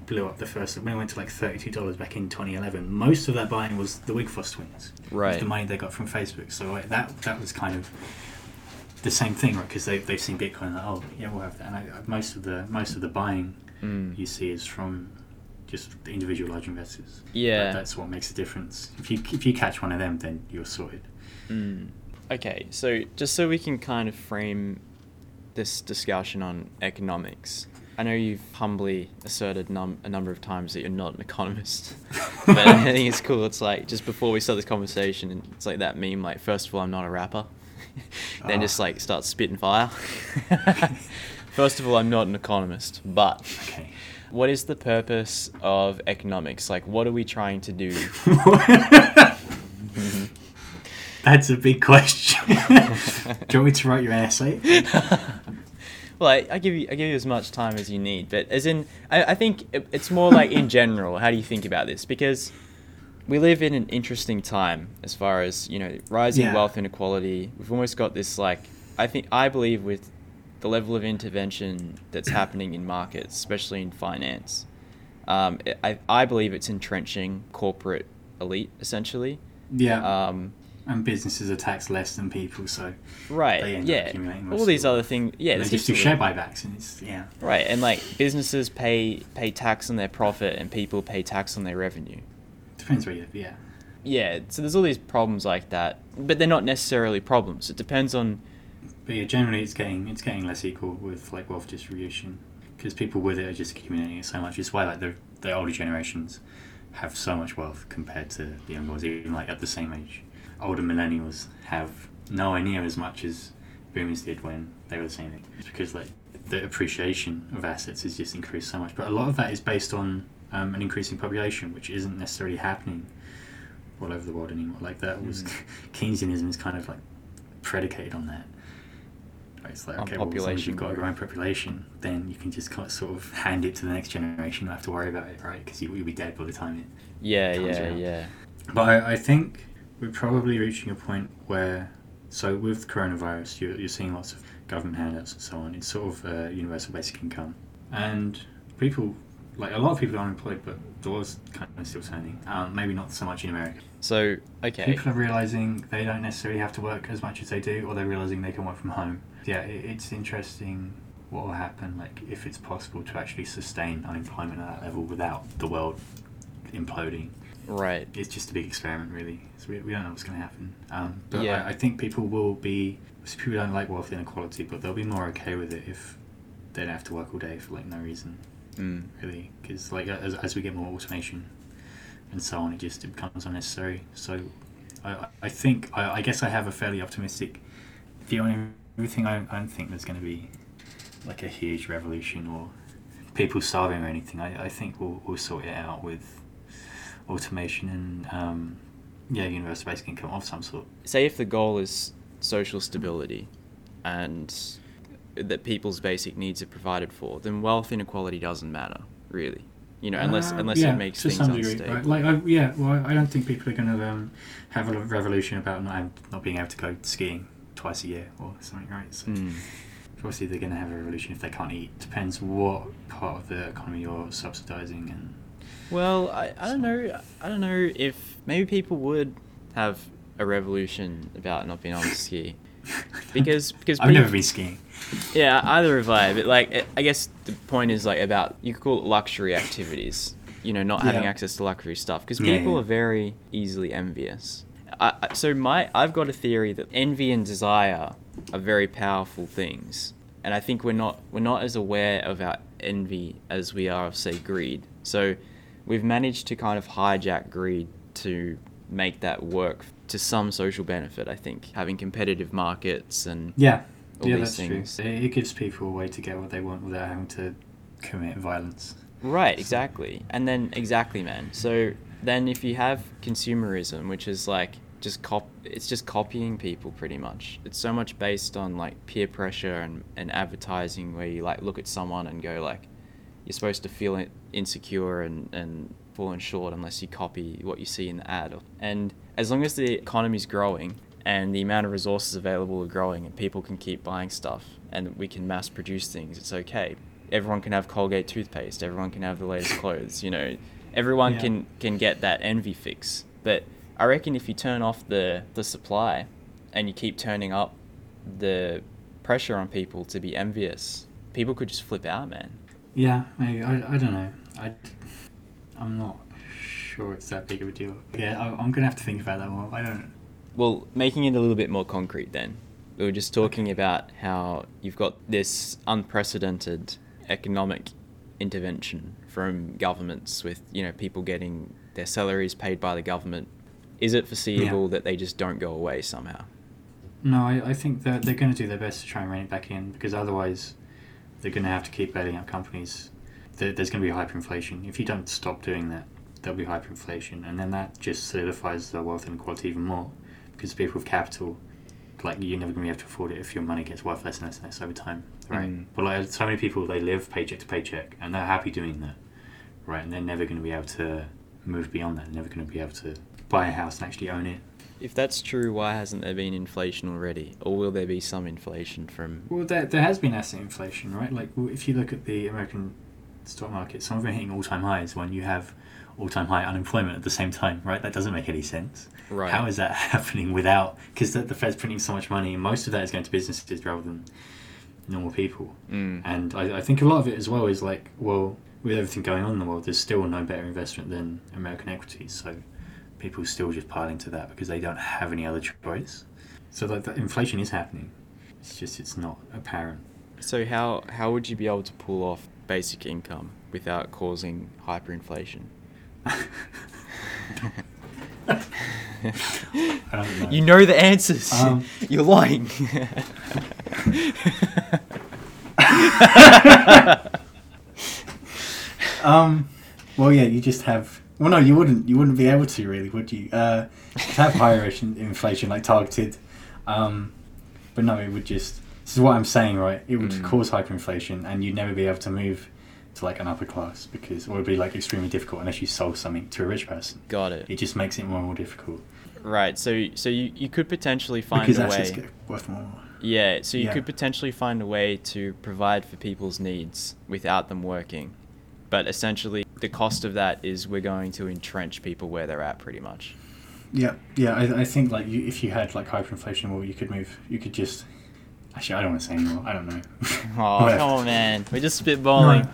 S2: blew up the first, when it went to like $32 back in 2011, most of that buying was the Wigfors twins.
S1: Right.
S2: The money they got from Facebook. So like, that was kind of the same thing, right? Because they've seen Bitcoin and like, oh yeah, we'll have that. And most of the buying you see is from just the individual large investors.
S1: Yeah.
S2: That's what makes a difference. If you catch one of them, then you're sorted.
S1: Okay, so just so we can kind of frame this discussion on economics, I know you've humbly asserted a number of times that you're not an economist, but I think it's cool. It's like, just before we start this conversation, it's like that meme, like, first of all, I'm not a rapper, then just like start spitting fire. First of all, I'm not an economist, but
S2: Okay.
S1: what is the purpose of economics? Like, what are we trying to do?
S2: That's a big question. Do you want me to write your essay?
S1: Well, I give you as much time as you need, but as in, I think it's more like in general. How do you think about this? Because we live in an interesting time as far as, you know, rising wealth inequality. We've almost got this, like, I believe with the level of intervention that's happening in markets, especially in finance, I believe it's entrenching corporate elite, essentially.
S2: Yeah. And businesses are taxed less than people, so
S1: right,
S2: they end up accumulating most
S1: all
S2: of
S1: these
S2: the
S1: other things. Yeah,
S2: they just do share buybacks, and it's
S1: right. And like, businesses pay tax on their profit, and people pay tax on their revenue.
S2: Depends where you
S1: Yeah, so there's all these problems like that, but they're not necessarily problems. It depends on.
S2: But yeah, generally it's getting less equal with like wealth distribution, because people with it are just accumulating it so much. It's why like the older generations have so much wealth compared to the younger ones, even like at the same age. Older millennials have nowhere near as much as boomers did when they were the same age. It's because like the appreciation of assets has just increased so much. But a lot of that is based on an increasing population, which isn't necessarily happening all over the world anymore. Like that was Keynesianism is kind of like predicated on that. Right? It's like, okay, well, as long as you've got a growing population, then you can just kind of sort of hand it to the next generation. You don't have to worry about it, right? Because you'll be dead by the time it comes around.
S1: Yeah.
S2: But I think we're probably reaching a point where, so with coronavirus, you're seeing lots of government handouts and so on. It's sort of universal basic income. And people, like a lot of people are unemployed, but the world's kind of still turning. Maybe not so much in America.
S1: So, okay.
S2: People are realising they don't necessarily have to work as much as they do, or they're realising they can work from home. Yeah, it's interesting what will happen, like if it's possible to actually sustain unemployment at that level without the world imploding.
S1: Right.
S2: It's just a big experiment, really. So we don't know what's going to happen. But
S1: Yeah.
S2: I think people will be... People don't like wealth inequality, but they'll be more okay with it if they don't have to work all day for like no reason, really. Because like as we get more automation and so on, it becomes unnecessary. So I think... I guess I have a fairly optimistic view on everything. I don't think there's going to be like a huge revolution or people starving or anything. I think we'll sort it out with automation and universal basic income of some sort.
S1: Say if the goal is social stability and that people's basic needs are provided for, then wealth inequality doesn't matter, really. You know, unless it makes things unstable.
S2: Right? Like, I don't think people are going to have a revolution about not being able to go skiing twice a year or something, right? So obviously they're going to have a revolution if they can't eat. Depends what part of the economy you're subsidising and.
S1: Well, I don't know. I don't know if maybe people would have a revolution about not being able to ski, because
S2: I've never been skiing.
S1: Yeah, either have I. But like, I guess the point is like about, you could call it luxury activities. You know, not having access to luxury stuff, because people are very easily envious. I've got a theory that envy and desire are very powerful things, and I think we're not as aware of our envy as we are of, say, greed. So we've managed to kind of hijack greed to make that work to some social benefit, I think. Having competitive markets and all these things.
S2: True. It gives people a way to get what they want without having to commit violence.
S1: Right, exactly. And then, exactly, man. So then if you have consumerism, which is like it's just copying people pretty much. It's so much based on like peer pressure and advertising, where you like look at someone and go like, you're supposed to feel insecure and falling short unless you copy what you see in the ad. And as long as the economy's growing and the amount of resources available are growing and people can keep buying stuff and we can mass produce things, it's okay. everyone can have Colgate toothpaste, everyone can have the latest clothes, everyone can get that envy fix. But I reckon if you turn off the supply and you keep turning up the pressure on people to be envious, people could just flip out, man.
S2: Yeah, maybe. I don't know. I'm not sure it's that big of a deal. Yeah, I'm going to have to think about that more. I don't know.
S1: Well, making it a little bit more concrete then. We were just talking about how you've got this unprecedented economic intervention from governments with, people getting their salaries paid by the government. Is it foreseeable that they just don't go away somehow?
S2: No, I think that they're going to do their best to try and rein it back in, because otherwise they're going to have to keep bailing out companies. There's going to be hyperinflation. If you don't stop doing that, there'll be hyperinflation, and then that just solidifies the wealth inequality even more, because people with capital, you're never going to be able to afford it if your money gets worth less and less and less over time, right? But so many people, they live paycheck to paycheck, and they're happy doing that, right? And they're never going to be able to move beyond that. They're never going to be able to buy a house and actually own it.
S1: If that's true, why hasn't there been inflation already? Or will there be some inflation from...
S2: Well, there has been asset inflation, right? If you look at the American stock market, some of them are hitting all-time highs when you have all-time high unemployment at the same time, right? That doesn't make any sense.
S1: Right.
S2: How is that happening without... Because the Fed's printing so much money, and most of that is going to businesses rather than normal people. And I think a lot of it as well is with everything going on in the world, there's still no better investment than American equities. So people still just pile into that because they don't have any other choice. So the inflation is happening. It's not apparent.
S1: So how would you be able to pull off basic income without causing hyperinflation?
S2: I don't know.
S1: You know the answers. You're lying.
S2: Well, yeah, you just have... Well, no, you wouldn't be able to, really, would you? Have higher inflation, targeted. But no, it would just... This is what I'm saying, right? It would cause hyperinflation, and you'd never be able to move to an upper class, or it would be extremely difficult unless you sold something to a rich person.
S1: Got it.
S2: It just makes it more and more difficult.
S1: Right. So you could potentially find
S2: because
S1: a way...
S2: assets get worth more.
S1: Yeah. So you could potentially find a way to provide for people's needs without them working, but essentially the cost of that is we're going to entrench people where they're at, pretty much.
S2: Yeah. I think if you had hyperinflation, well, you could just... Actually, I don't want to say anymore. I don't know.
S1: Oh, come on, man. We're just spitballing.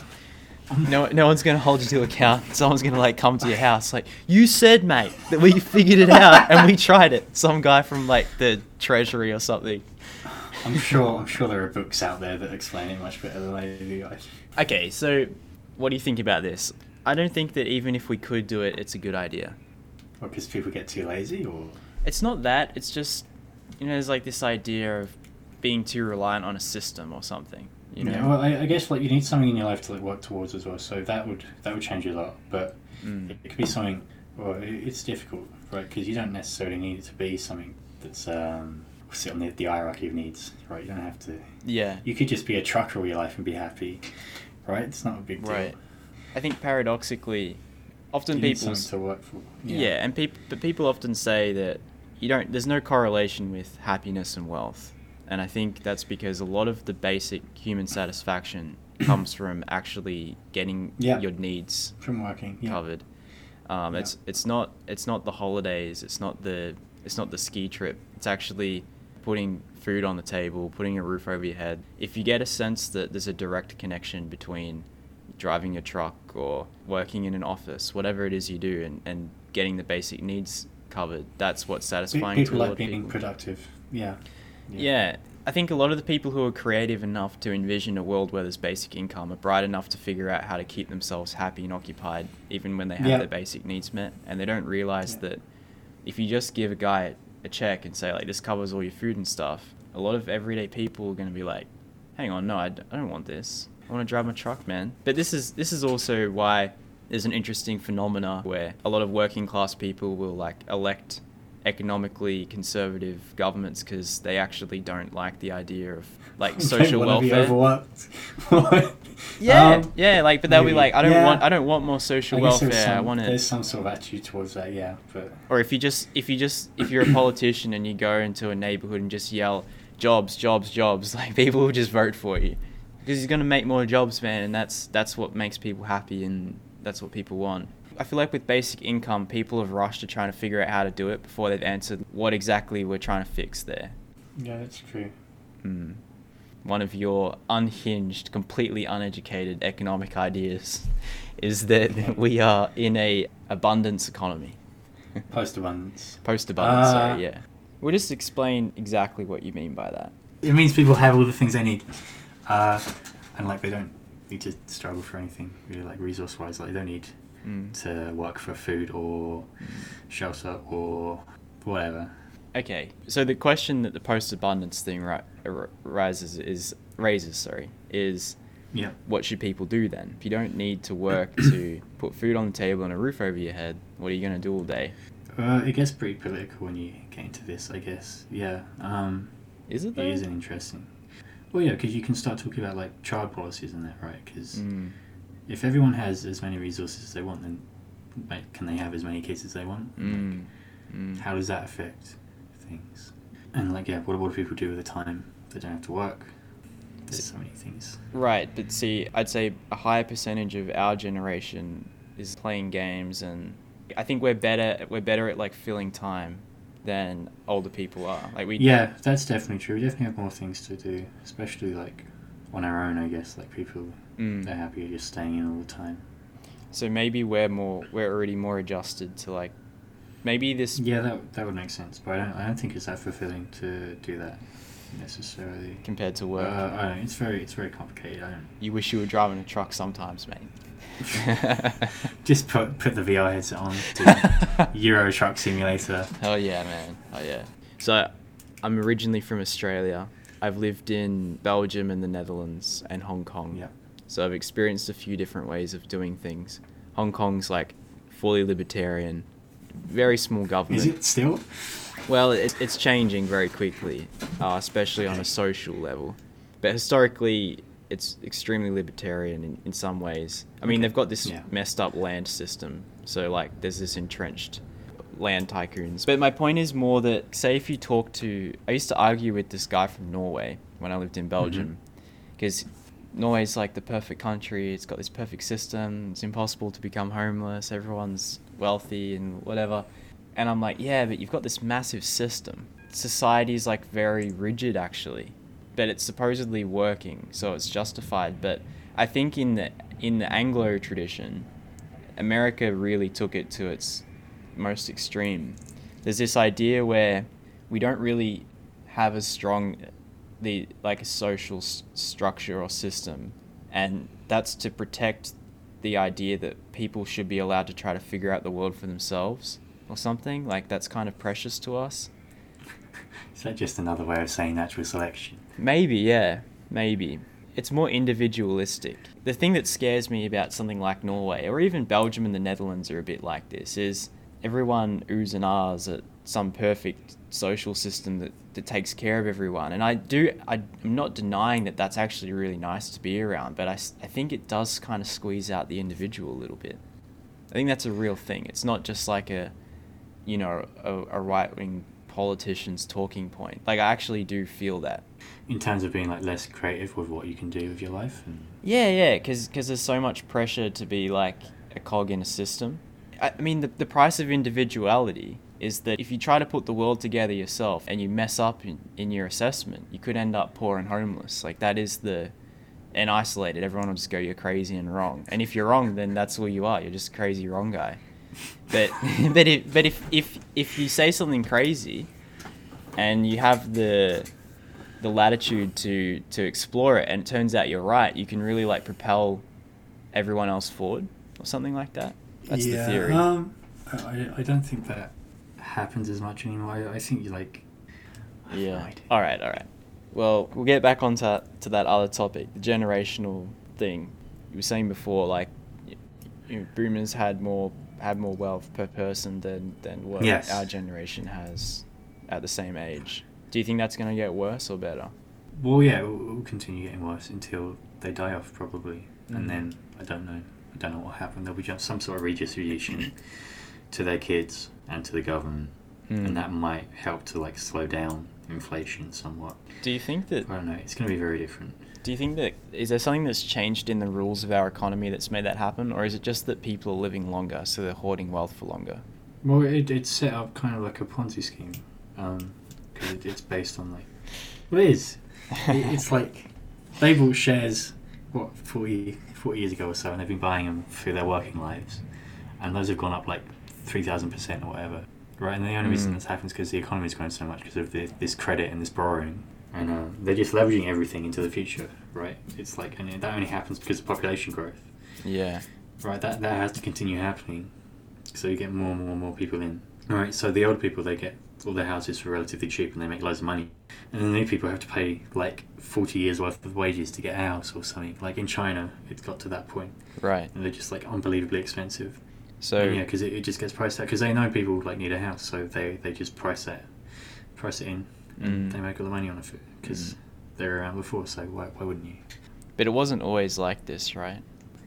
S1: No one's going to hold you to account. Someone's going to come to your house you said, mate, that we figured it out and we tried it. Some guy from the Treasury or something.
S2: I'm sure there are books out there that explain it much better than I do.
S1: Okay, so what do you think about this? I don't think that even if we could do it, it's a good idea.
S2: What, because people get too lazy, or?
S1: It's not that. It's just, there's this idea of being too reliant on a system or something.
S2: Yeah, well, I guess you need something in your life to work towards as well. So that would change a lot. But it could be something. Well, it's difficult, right? Because you don't necessarily need it to be something that's sit on the hierarchy of needs, right? You don't have to.
S1: Yeah.
S2: You could just be a trucker all your life and be happy, right? It's not a big deal.
S1: Right. I think paradoxically, often
S2: you need
S1: people
S2: something to work for.
S1: Yeah, and people often say that there's no correlation with happiness and wealth. And I think that's because a lot of the basic human satisfaction comes from actually getting your needs
S2: from working
S1: covered. It's not the holidays. It's not the ski trip. It's actually putting food on the table, putting a roof over your head. If you get a sense that there's a direct connection between driving a truck or working in an office, whatever it is you do, and getting the basic needs covered, that's what's satisfying to a lot of people.
S2: People being productive.
S1: Yeah, I think a lot of the people who are creative enough to envision a world where there's basic income are bright enough to figure out how to keep themselves happy and occupied even when they have their basic needs met, and they don't realize that if you just give a guy a check and say this covers all your food and stuff, a lot of everyday people are going to be hang on, no, I don't want this. I want to drive my truck, man. But this is also why there's an interesting phenomena where a lot of working class people will elect economically conservative governments because they actually don't like the idea of social welfare.
S2: Be overworked.
S1: But they'll be I don't want more social welfare.
S2: There's some sort of attitude towards that, but
S1: or if you're a politician and you go into a neighborhood and just yell jobs, people will just vote for you. because he's going to make more jobs, man, and that's what makes people happy, and that's what people want. I feel like with basic income, people have rushed to trying to figure out how to do it before they've answered what exactly we're trying to fix there.
S2: Yeah, that's true.
S1: One of your unhinged, completely uneducated economic ideas is that we are in a abundance economy.
S2: Post-abundance.
S1: Post-abundance, sorry, yeah. We'll just explain exactly what you mean by that.
S2: It means people have all the things they need. And like they don't need to struggle for anything, really, like resource-wise. Like they don't need to work for food or shelter or whatever.
S1: Okay, so the question that the post-abundance thing raises is
S2: Yeah.
S1: what should people do then? If you don't need to work to put food on the table and a roof over your head, what are you going to do all day?
S2: It gets pretty political when you get into this, I guess. Yeah.
S1: Is it though?
S2: It is interesting. Well, yeah, because you can start talking about like child policies and that, right? Because if everyone has as many resources as they want, then can they have as many kids as they want? How does that affect things? And like, yeah, what do people do with the time they don't have to work? There's so many things.
S1: Right, but see, I'd say a higher percentage of our generation is playing games, and I think we're better at like filling time than older people are.
S2: Yeah, that's definitely true. We definitely have more things to do, especially like on our own, I guess. Like people, they're happy just staying in all the time.
S1: So maybe we're already more adjusted to like, maybe this.
S2: Yeah, that would make sense, but I don't think it's that fulfilling to do that necessarily
S1: compared to work.
S2: I don't. It's very complicated.
S1: You wish you were driving a truck sometimes, mate.
S2: Just put the VR headset on to Euro Truck Simulator.
S1: Hell yeah, man. Oh yeah. So I'm originally from Australia. I've lived in Belgium and the Netherlands and Hong Kong.
S2: Yeah.
S1: So I've experienced a few different ways of doing things. Hong Kong's like fully libertarian, very small government.
S2: Is it still?
S1: Well, it's changing very quickly, especially on a social level. But historically, it's extremely libertarian in some ways. I mean, they've got this messed up land system. So, like, there's this entrenched land tycoons. But my point is more that, say if you talk to... I used to argue with this guy from Norway when I lived in Belgium. Because Norway's like the perfect country. It's got this perfect system. It's impossible to become homeless. Everyone's wealthy and whatever. And I'm like, yeah, but you've got this massive system. Society's like very rigid, actually. But it's supposedly working, so it's justified. But I think in the Anglo tradition, America really took it to its most extreme. There's this idea where we don't really have as strong a social structure or system, and that's to protect the idea that people should be allowed to try to figure out the world for themselves or something. Like, that's kind of precious to us.
S2: Is that just another way of saying natural selection?
S1: Maybe, yeah. Maybe. It's more individualistic. The thing that scares me about something like Norway, or even Belgium and the Netherlands are a bit like this, is everyone oohs and ahs at some perfect social system that takes care of everyone. And I'm not denying that that's actually really nice to be around, but I think it does kind of squeeze out the individual a little bit. I think that's a real thing. It's not just like a right-wing politician's talking point. Like, I actually do feel that.
S2: In terms of being like less creative with what you can do with your life?
S1: Yeah, because there's so much pressure to be like a cog in a system. I mean, the price of individuality is that if you try to put the world together yourself and you mess up in your assessment, you could end up poor and homeless. Like, that is and isolated. Everyone will just go, you're crazy and wrong. And if you're wrong, then that's who you are. You're just a crazy wrong guy. But if you say something crazy and you have the latitude to explore it and it turns out you're right, you can really like propel everyone else forward or something like that. That's the theory.
S2: I don't think that happens as much anymore. I think you like...
S1: Yeah. All right. Well, we'll get back onto that other topic, the generational thing. You were saying before, like, boomers had more wealth per person than what our generation has at the same age. Do you think that's going to get worse or better?
S2: Well, yeah, we'll continue getting worse until they die off, probably. And then, I don't know what will happen. There'll be just some sort of redistribution to their kids and to the government. And that might help to, like, slow down inflation somewhat.
S1: Do you think that?
S2: I don't know. It's going to be very different.
S1: Do you think that is there something that's changed in the rules of our economy that's made that happen, or is it just that people are living longer, so they're hoarding wealth for longer?
S2: Well, it's set up kind of like a Ponzi scheme, because it's based on like, well, it is. It's like they bought shares, 40 years ago or so, and they've been buying them through their working lives, and those have gone up like 3,000% or whatever, right? And the only reason that's happened is because the economy's grown so much because of this credit and this borrowing, and they're just leveraging everything into the future, right? It's like, and that only happens because of population growth.
S1: Yeah.
S2: Right, that has to continue happening, so you get more and more people in. Alright, so the older people, they get all their houses for relatively cheap and they make loads of money. And then the new people have to pay like 40 years worth of wages to get a house or something. Like in China, it's got to that point.
S1: Right.
S2: And they're just like unbelievably expensive.
S1: So
S2: and yeah, because it just gets priced out. Because they know people like need a house, so they just price it in, and they make all the money on it because they're around before. So why wouldn't you?
S1: But it wasn't always like this, right?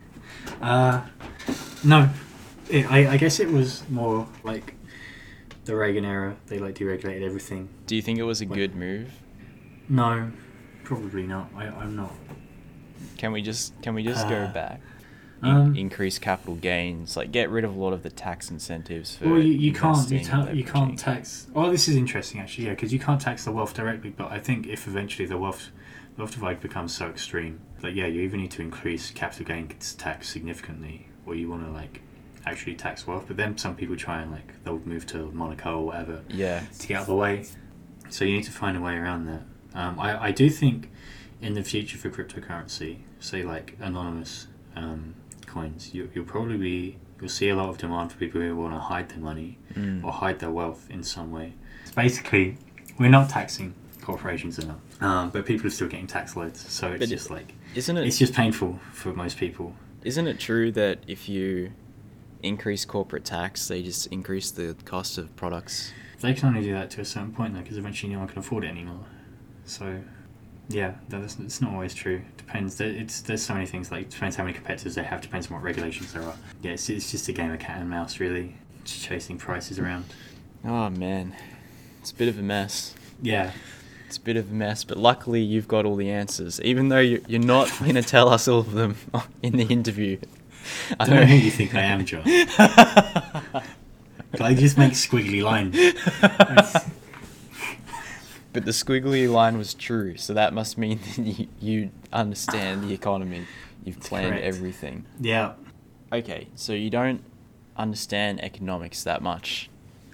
S2: No. I guess it was more like the Reagan era. They like deregulated everything.
S1: Do you think it was a good move?
S2: No, probably not. I'm not.
S1: Can we just go back? Increase capital gains, like get rid of a lot of the tax incentives for.
S2: Well, you can't
S1: leveraging.
S2: tax. Oh, this is interesting actually. Yeah, because you can't tax the wealth directly. But I think if eventually the wealth divide becomes so extreme that you either need to increase capital gains tax significantly, or you want to like actually tax wealth. But then some people try and like they'll move to Monaco or whatever.
S1: Yeah.
S2: To get out of the way. So you need to find a way around that. I do think in the future for cryptocurrency, say like anonymous coins, you'll see a lot of demand for people who want to hide their money or hide their wealth in some way. So basically, we're not taxing corporations enough, but people are still getting tax loads. So it's just like, it's just painful for most people.
S1: Isn't it true that if you increase corporate tax, they just increase the cost of products?
S2: They can only do that to a certain point though, because eventually no one can afford it anymore. So yeah, it's not always true. Depends. There's so many things. Like depends how many competitors they have. Depends on what regulations there are. Yeah, it's just a game of cat and mouse, really. Just chasing prices around.
S1: Oh man, it's a bit of a mess.
S2: Yeah,
S1: it's a bit of a mess. But luckily, you've got all the answers. Even though you're not going to tell us all of them in the interview.
S2: I don't know who you think I am, John. I just make squiggly lines.
S1: But the squiggly line was true, so that must mean that you understand the economy. You've planned everything.
S2: Yeah.
S1: Okay, so you don't understand economics that much.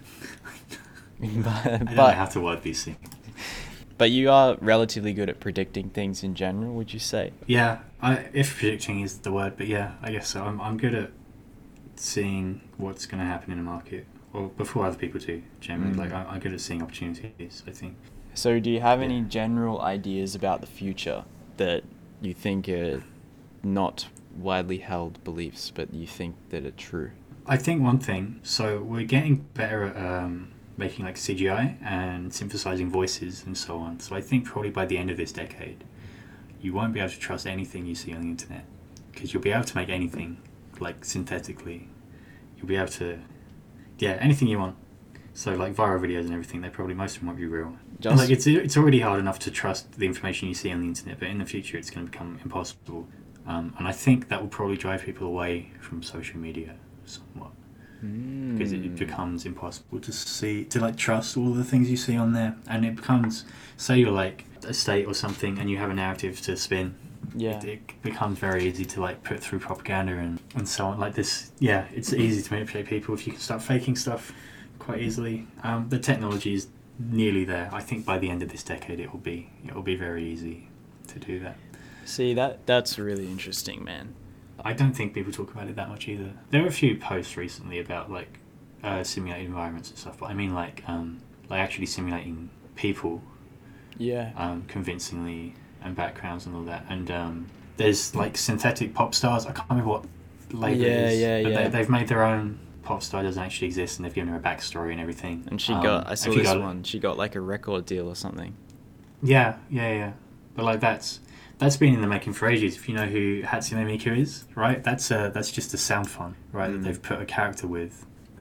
S2: I don't know how to word these things.
S1: But you are relatively good at predicting things in general, would you say?
S2: Yeah, if predicting is the word, but yeah, I guess so. I'm good at seeing what's going to happen in a market, or before other people do, generally. Like, I'm good at seeing opportunities, I think.
S1: So do you have any general ideas about the future that you think are not widely held beliefs, but you think that are true?
S2: I think one thing, so we're getting better at making like CGI and synthesizing voices and so on. So I think probably by the end of this decade, you won't be able to trust anything you see on the internet, because you'll be able to make anything like synthetically. You'll be able to, anything you want. So like viral videos and everything, most of them won't be real. Like it's already hard enough to trust the information you see on the internet, but in the future it's going to become impossible. And I think that will probably drive people away from social media somewhat, because it becomes impossible to trust all the things you see on there, and it becomes, say you're like a state or something, and you have a narrative to spin.
S1: Yeah,
S2: it becomes very easy to like put through propaganda and so on. Like this, it's easy to manipulate people if you can start faking stuff quite easily. The technology is nearly there. I think by the end of this decade, it will be very easy to do that.
S1: See, that's really interesting, man.
S2: I don't think people talk about it that much either. There were a few posts recently about like simulated environments and stuff, but I mean like actually simulating people, convincingly, and backgrounds and all that. And there's like synthetic pop stars. I can't remember what label it is. But they've made their own pop star. Doesn't actually exist, and they've given her a backstory and everything.
S1: And she I saw this one. She got like a record deal or something.
S2: Yeah. But like that's been in the making for ages. If you know who Hatsune Miku is, right? That's just a sound font, right? That they've put a character with,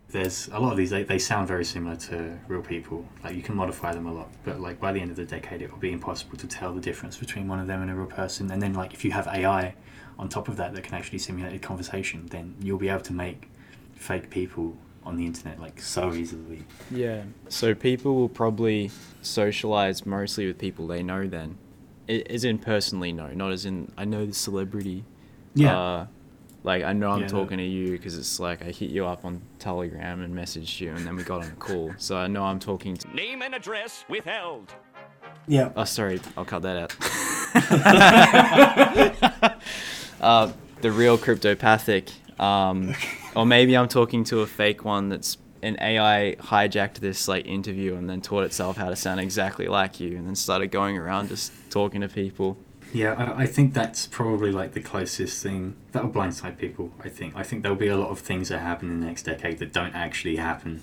S2: There's a lot of these, they sound very similar to real people. Like, you can modify them a lot, but like by the end of the decade, it will be impossible to tell the difference between one of them and a real person. And then, like, if you have AI on top of that can actually simulate a conversation, then you'll be able to make fake people on the internet like so easily.
S1: Yeah. So people will probably socialize mostly with people they know then. As in personally know, not as in I know the celebrity.
S2: Yeah.
S1: Like, I know I'm talking to you because it's like I hit you up on Telegram and messaged you, and then we got on a call. So I know I'm talking to...
S3: Name and address withheld.
S2: Yeah.
S1: Oh, sorry. I'll cut that out. The real cryptopathic. Or maybe I'm talking to a fake one that's... An AI hijacked this like interview and then taught itself how to sound exactly like you and then started going around just talking to people.
S2: Yeah, I think that's probably like the closest thing that will blindside people. I think there'll be a lot of things that happen in the next decade that don't actually happen.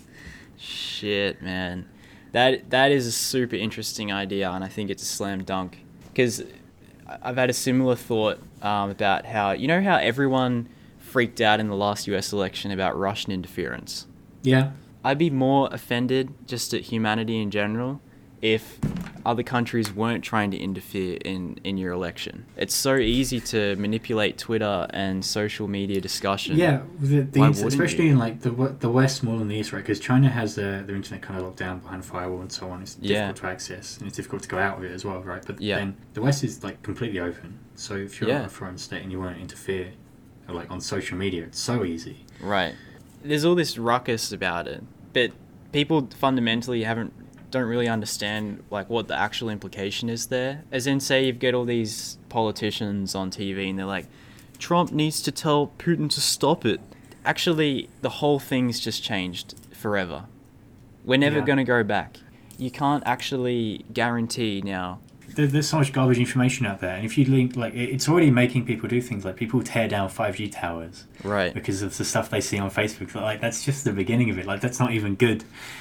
S1: Shit, man, that is a super interesting idea, and I think it's a slam dunk. Because I've had a similar thought about how how everyone freaked out in the last US election about Russian interference.
S2: Yeah,
S1: I'd be more offended just at humanity in general if other countries weren't trying to interfere in your election. It's so easy to manipulate Twitter and social media discussion.
S2: Yeah, especially in like the West more than the East, right? Because China has their internet kind of locked down behind a firewall and so on. It's difficult to access and it's difficult to go out with it as well, right? But then the West is like completely open. So if you're a foreign state and you want to interfere, like on social media, it's so easy.
S1: Right. There's all this ruckus about it, but people fundamentally don't really understand like what the actual implication is there. As in, say you get all these politicians on TV and they're like, Trump needs to tell Putin to stop it. Actually, the whole thing's just changed forever. We're never going to go back. You can't actually guarantee now.
S2: There's so much garbage information out there, and if you link, like, it's already making people do things like people tear down 5G towers,
S1: right?
S2: Because of the stuff they see on Facebook. But, like, that's just the beginning of it. Like, that's not even good.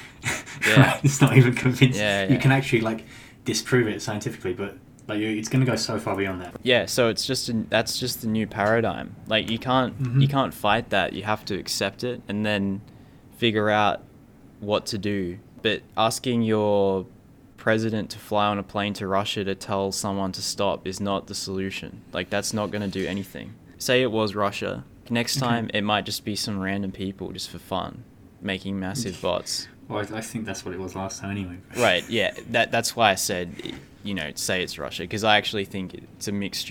S1: Yeah,
S2: it's not even convincing.
S1: Yeah.
S2: You can actually like disprove it scientifically, but like it's going to go so far beyond that.
S1: Yeah, so it's that's just the new paradigm. Like, you can't fight that. You have to accept it and then figure out what to do. But asking your president to fly on a plane to Russia to tell someone to stop is not the solution. Like, that's not going to do anything. Say it was Russia. Next time, it might just be some random people just for fun, making massive bots.
S2: Well, I think that's what it was last time anyway.
S1: Right, yeah. That's why I said, say it's Russia, because I actually think it's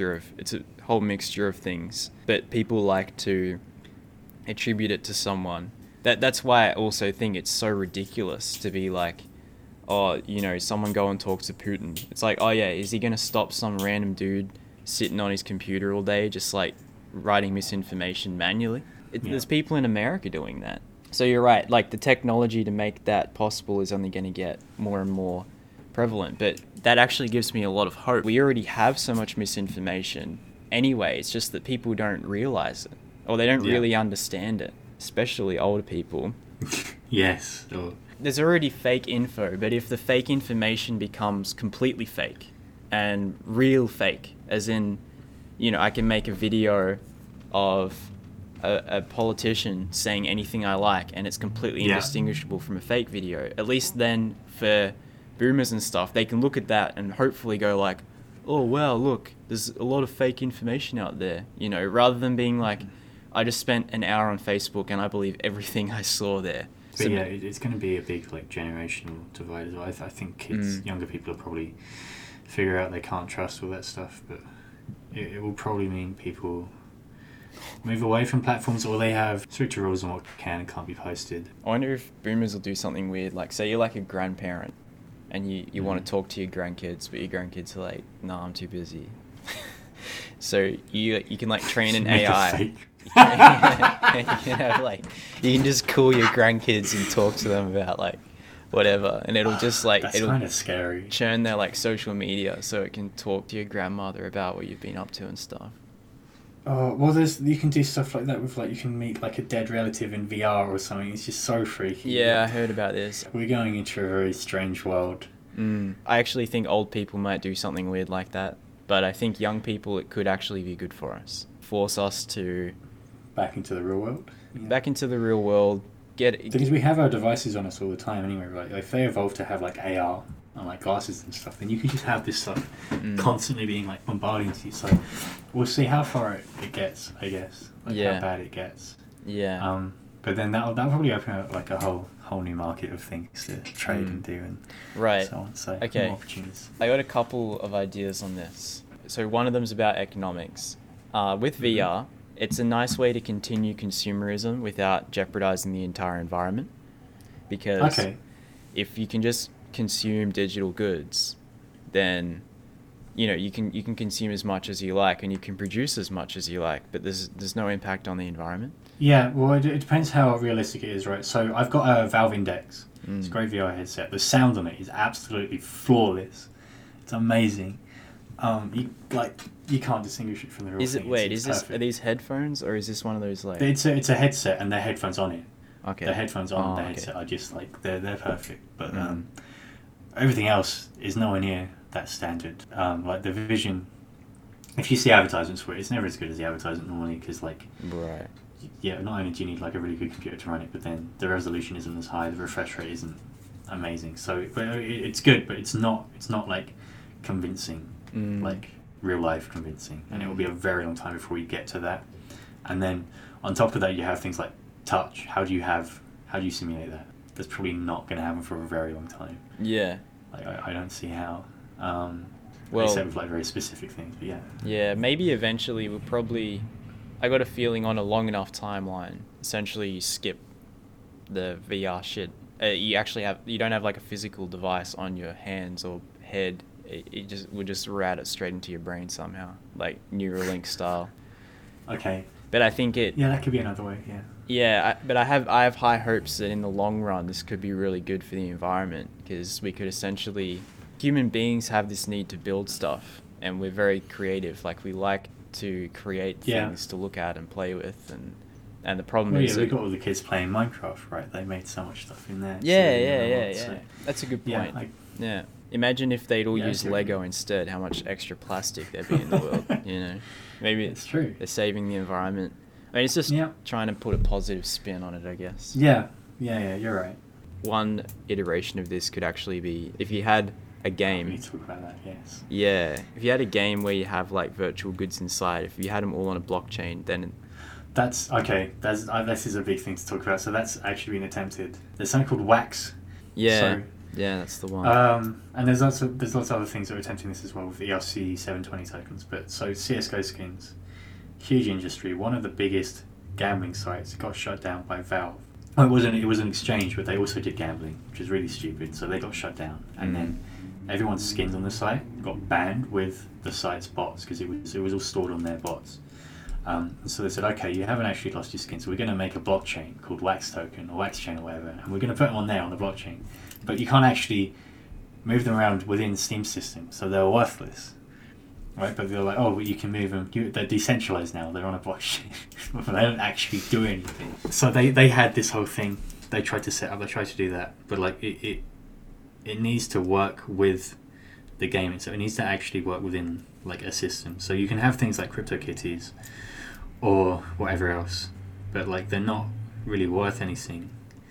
S1: a whole mixture of things. But people like to attribute it to someone. That's why I also think it's so ridiculous to be like, oh, someone go and talk to Putin. It's like, oh yeah, is he going to stop some random dude sitting on his computer all day just like writing misinformation manually? There's people in America doing that. So you're right, like the technology to make that possible is only going to get more and more prevalent. But that actually gives me a lot of hope. We already have so much misinformation anyway. It's just that people don't realize it, or they don't really understand it, especially older people.
S2: Yes.
S1: There's already fake info, but if the fake information becomes completely fake and real fake, as in, I can make a video of a politician saying anything I like and it's completely indistinguishable from a fake video, at least then for boomers and stuff, they can look at that and hopefully go like, oh wow, look, there's a lot of fake information out there, rather than being like, I just spent an hour on Facebook and I believe everything I saw there.
S2: But it's going to be a big like generational divide as well. I think kids, younger people will probably figure out they can't trust all that stuff, but it will probably mean people move away from platforms, or they have stricter rules on what can and can't be posted.
S1: I wonder if boomers will do something weird, like say you're like a grandparent and you want to talk to your grandkids, but your grandkids are like, no, I'm too busy. So you can like train an AI. You can just call your grandkids and talk to them about like whatever, and it'll just like
S2: that's kind of scary.
S1: Churn their like social media so it can talk to your grandmother about what you've been up to and stuff.
S2: Oh well, you can do stuff like that with like you can meet like a dead relative in VR or something. It's just so freaky.
S1: Yeah, I heard about this.
S2: We're going into a very strange world.
S1: I actually think old people might do something weird like that, but I think young people, it could actually be good for us. Force us to
S2: back into the real world.
S1: Back into the real world,
S2: Because we have our devices on us all the time anyway, right? If they evolve to have like AR and like glasses and stuff, then you can just have this stuff constantly being like bombarding to you. So we'll see how far it gets, I guess. Like how bad it gets.
S1: Yeah.
S2: But then that'll probably open up like a whole new market of things to trade and do and so on. So
S1: okay.
S2: more opportunities.
S1: I got a couple of ideas on this. So one of them is about economics. With VR, it's a nice way to continue consumerism without jeopardizing the entire environment. Because if you can just consume digital goods, then you can consume as much as you like and you can produce as much as you like, but there's no impact on the environment.
S2: Yeah, well, it depends how realistic it is, right? So I've got a Valve Index. It's a great VR headset. The sound on it is absolutely flawless. It's amazing. You can't distinguish it from the real thing.
S1: Are these headphones or is this one of those like?
S2: It's a headset and there are headphones on it.
S1: Okay.
S2: The headphones on the headset are just like they're perfect, but everything else is nowhere near that standard. Like the Vision, if you see advertisements for it, it's never as good as the advertisement normally because like.
S1: Right.
S2: Yeah, not only do you need like a really good computer to run it, but then the resolution isn't as high, the refresh rate isn't amazing. So, but it's good, but it's not like convincing, like real life convincing, and it will be a very long time before you get to that. And then on top of that, you have things like touch. How do you simulate that? That's probably not going to happen for a very long time.
S1: Yeah.
S2: Like I don't see how.
S1: Well,
S2: except with like very specific things, but yeah.
S1: Yeah, maybe eventually we'll probably. I got a feeling on a long enough timeline, essentially you skip the VR shit. You don't have like a physical device on your hands or head. It would just route it straight into your brain somehow, like Neuralink style.
S2: Okay.
S1: But I think
S2: Yeah, that could be another way. Yeah.
S1: Yeah, but I have high hopes that in the long run this could be really good for the environment because we could essentially, human beings have this need to build stuff and we're very creative. Like we like to create things to look at and play with, and the problem is
S2: we've got all the kids playing Minecraft, right? They made so much stuff in there.
S1: Yeah. That's a good point.
S2: Yeah,
S1: imagine if they'd all use Lego instead, how much extra plastic there'd be in the world. Maybe
S2: it's true.
S1: They're saving the environment. I mean, it's just trying to put a positive spin on it, I guess.
S2: Yeah, you're right.
S1: One iteration of this could actually be if you had a game.
S2: We need to talk about that, yes.
S1: Yeah, if you had a game where you have like virtual goods inside, if you had them all on a blockchain, then
S2: that's okay. This is a big thing to talk about. So that's actually been attempted. There's something called Wax.
S1: Yeah, that's the one.
S2: And there's lots of other things that are attempting this as well with ERC 720 tokens. But so CS:GO skins, huge industry. One of the biggest gambling sites got shut down by Valve. Oh, it was an exchange, but they also did gambling, which is really stupid. So they got shut down, and then everyone's skins on the site got banned with the site's bots because it was all stored on their bots. So they said, okay, you haven't actually lost your skin, so we're going to make a blockchain called Wax Token or Wax Chain or whatever, and we're going to put them on there on the blockchain. But you can't actually move them around within Steam system, so they're worthless. Right, but they're like, oh, but you can move them. They're decentralized now. They're on a blockchain. They don't actually do anything. So they had this whole thing. They tried to do that, but like it needs to work with the game. So it needs to actually work within like a system. So you can have things like CryptoKitties or whatever else, but like they're not really worth anything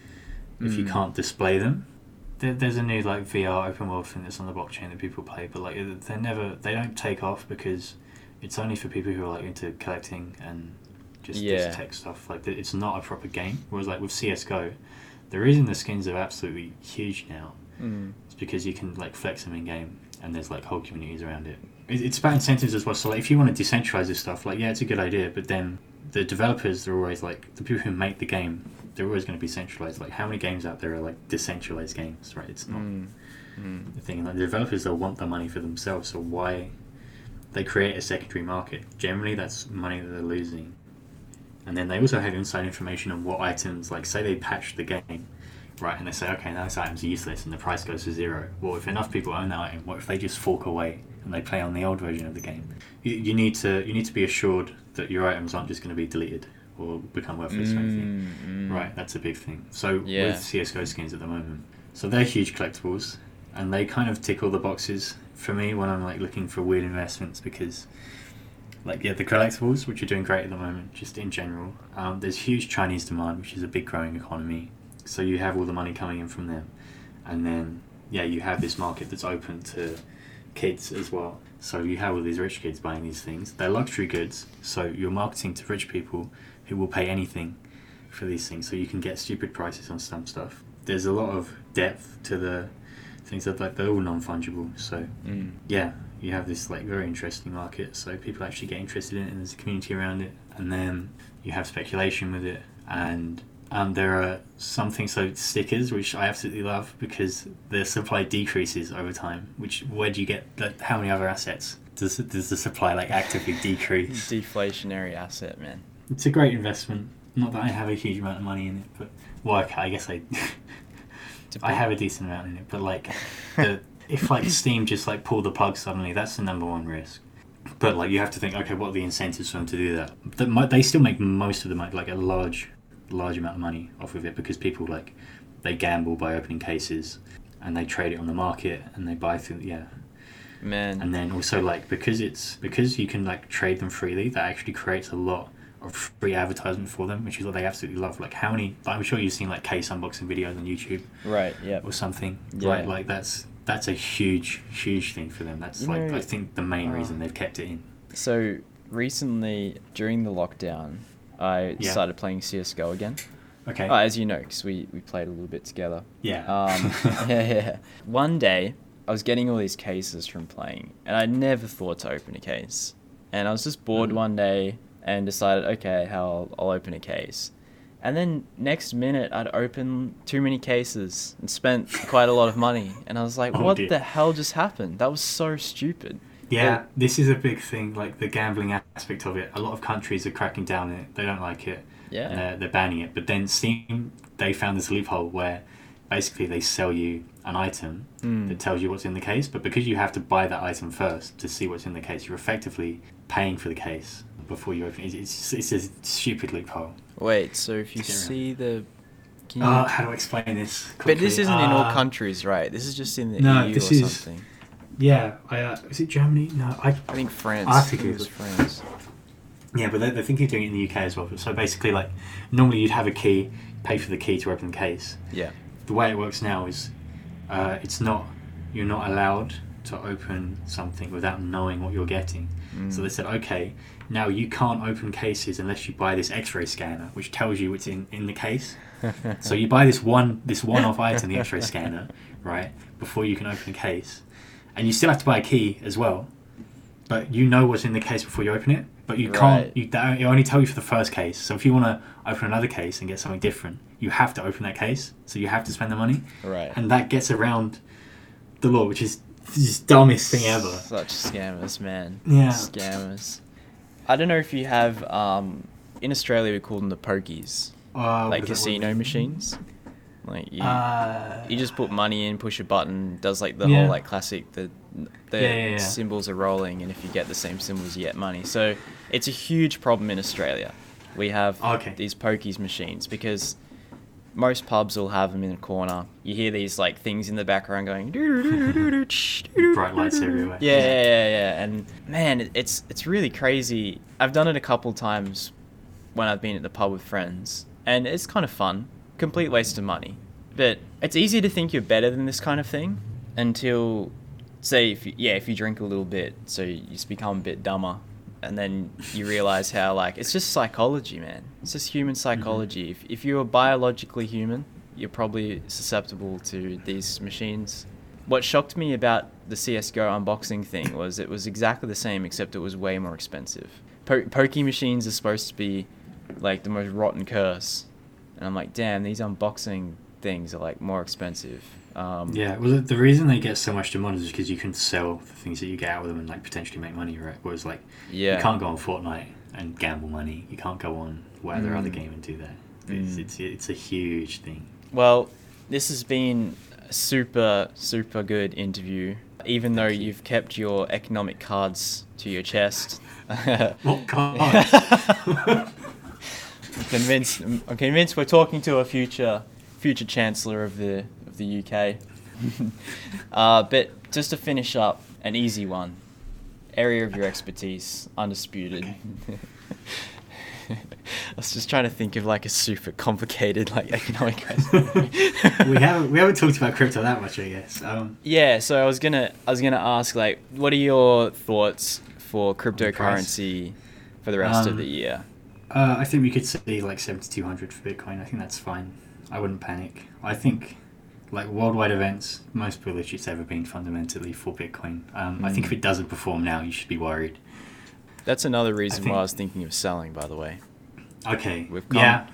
S2: if you can't display them. There's a new like VR open world thing that's on the blockchain that people play, but like they don't take off because it's only for people who are like into collecting and just tech stuff. Like it's not a proper game. Whereas like with CS:GO, the reason the skins are absolutely huge now is because you can like flex them in game and there's like whole communities around it. It's about incentives as well. So like if you want to decentralize this stuff, like it's a good idea, but then the developers are always like the people who make the game. They're always going to be centralized. Like how many games out there are like decentralized games, right? It's not the thing. Like the developers, they'll want the money for themselves. So why they create a secondary market? Generally, that's money that they're losing. And then they also have inside information on what items. Like say they patch the game, right? And they say, okay, now this item's useless, and the price goes to zero. Well, if enough people own that item, what if they just fork away and they play on the old version of the game? You need to be assured that your items aren't just going to be deleted or become worthless or anything. Right, that's a big thing. So with CS:GO skins at the moment, so they're huge collectibles, and they kind of tick all the boxes for me when I'm like looking for weird investments because like the collectibles, which are doing great at the moment, just in general. There's huge Chinese demand, which is a big growing economy. So you have all the money coming in from them, and then you have this market that's open to kids as well. So you have all these rich kids buying these things. They're luxury goods, so you're marketing to rich people who will pay anything for these things. So you can get stupid prices on some stuff. There's a lot of depth to the things that they're all non-fungible. So you have this like very interesting market. So people actually get interested in it, and there's a community around it. And then you have speculation with it, and there are some things, so stickers, which I absolutely love because the supply decreases over time. Where do you get how many other assets does the supply like actively decrease?
S1: Deflationary asset, man.
S2: It's a great investment. Not that I have a huge amount of money in it, but I guess I have a decent amount in it. But like, if like Steam just like pull the plug suddenly, that's the number one risk. But like you have to think, okay, what are the incentives for them to do that? They still make most of the money, like a large amount of money off of it, because people like they gamble by opening cases and they trade it on the market and they buy through
S1: man.
S2: And then also like because you can like trade them freely, that actually creates a lot of free advertisement for them, which is what they absolutely love. Like how many, I'm sure you've seen like case unboxing videos on YouTube,
S1: right? Yeah,
S2: or something.
S1: Yeah.
S2: Right, like that's a huge thing for them. That's I think the main reason they've kept it in.
S1: So recently during the lockdown, I started playing CS:GO again.
S2: Okay.
S1: As you know, because we played a little bit together.
S2: Yeah.
S1: Yeah. One day, I was getting all these cases from playing, and I never thought to open a case. And I was just bored one day and decided, okay, I'll open a case. And then next minute, I'd open too many cases and spent quite a lot of money. And I was like, what the hell just happened? That was so stupid.
S2: Yeah, this is a big thing, like the gambling aspect of it. A lot of countries are cracking down on it. They don't like it.
S1: Yeah.
S2: They're banning it. But then Steam, they found this loophole where basically they sell you an item that tells you what's in the case. But because you have to buy that item first to see what's in the case, you're effectively paying for the case before you open it. It's a stupid loophole.
S1: Wait, so if you see the...
S2: how do I explain this quickly?
S1: But this isn't in all countries, right? This is just in the EU or something.
S2: Yeah, is it Germany? No, I
S1: think France.
S2: I think it was
S1: France.
S2: Yeah, but they're thinking of doing it in the UK as well. So basically, like, normally you'd have a key, pay for the key to open the case.
S1: Yeah.
S2: The way it works now is, you're not allowed to open something without knowing what you're getting. So they said, okay, now you can't open cases unless you buy this X-ray scanner, which tells you what's in the case. So you buy this one-off item, the X-ray scanner, right, before you can open a case. And you still have to buy a key as well, but you know what's in the case before you open it. But you can't. It only tell you for the first case. So if you want to open another case and get something different, you have to open that case. So you have to spend the money.
S1: Right.
S2: And that gets around the law, which is the dumbest thing ever.
S1: Such scammers, man.
S2: Yeah.
S1: Scammers. I don't know if you have. In Australia, we call them the pokies, like casino machines. Like you just put money in, push a button, does like the whole like classic the symbols are rolling, and if you get the same symbols, you get money. So it's a huge problem in Australia. We have these pokies machines because most pubs will have them in a corner. You hear these like things in the background going
S2: bright lights everywhere.
S1: Yeah. And man, it's really crazy. I've done it a couple times when I've been at the pub with friends, and it's kind of fun. Complete waste of money. But it's easy to think you're better than this kind of thing until, say, if you drink a little bit, so you just become a bit dumber, and then you realize how, like, it's just psychology, man. It's just human psychology. If you're biologically human, you're probably susceptible to these machines. What shocked me about the CS:GO unboxing thing was it was exactly the same, except it was way more expensive. Pokey machines are supposed to be like the most rotten curse. And I'm like, damn, these unboxing things are like more expensive.
S2: Well, the reason they get so much demand is because you can sell the things that you get out of them and like potentially make money, right? Whereas like, you can't go on Fortnite and gamble money. You can't go on whatever other game and do that. It's a huge thing.
S1: Well, this has been a super, super good interview. Even though you've kept your economic cards to your chest.
S2: What cards?
S1: I'm convinced we're talking to a future Chancellor of the UK. But just to finish up, an easy one. area of your expertise, undisputed.
S2: Okay.
S1: I was just trying to think of like a super complicated like economic.
S2: we haven't talked about crypto that much, I guess.
S1: Yeah, so I was gonna ask, like, what are your thoughts for cryptocurrency for the rest of the year?
S2: I think we could see like 7,200 for Bitcoin. I think that's fine. I wouldn't panic. I think like worldwide events, most bullish it's ever been fundamentally for Bitcoin. I think if it doesn't perform now, you should be worried.
S1: That's another reason why I was thinking of selling, by the way.
S2: Okay.
S1: We've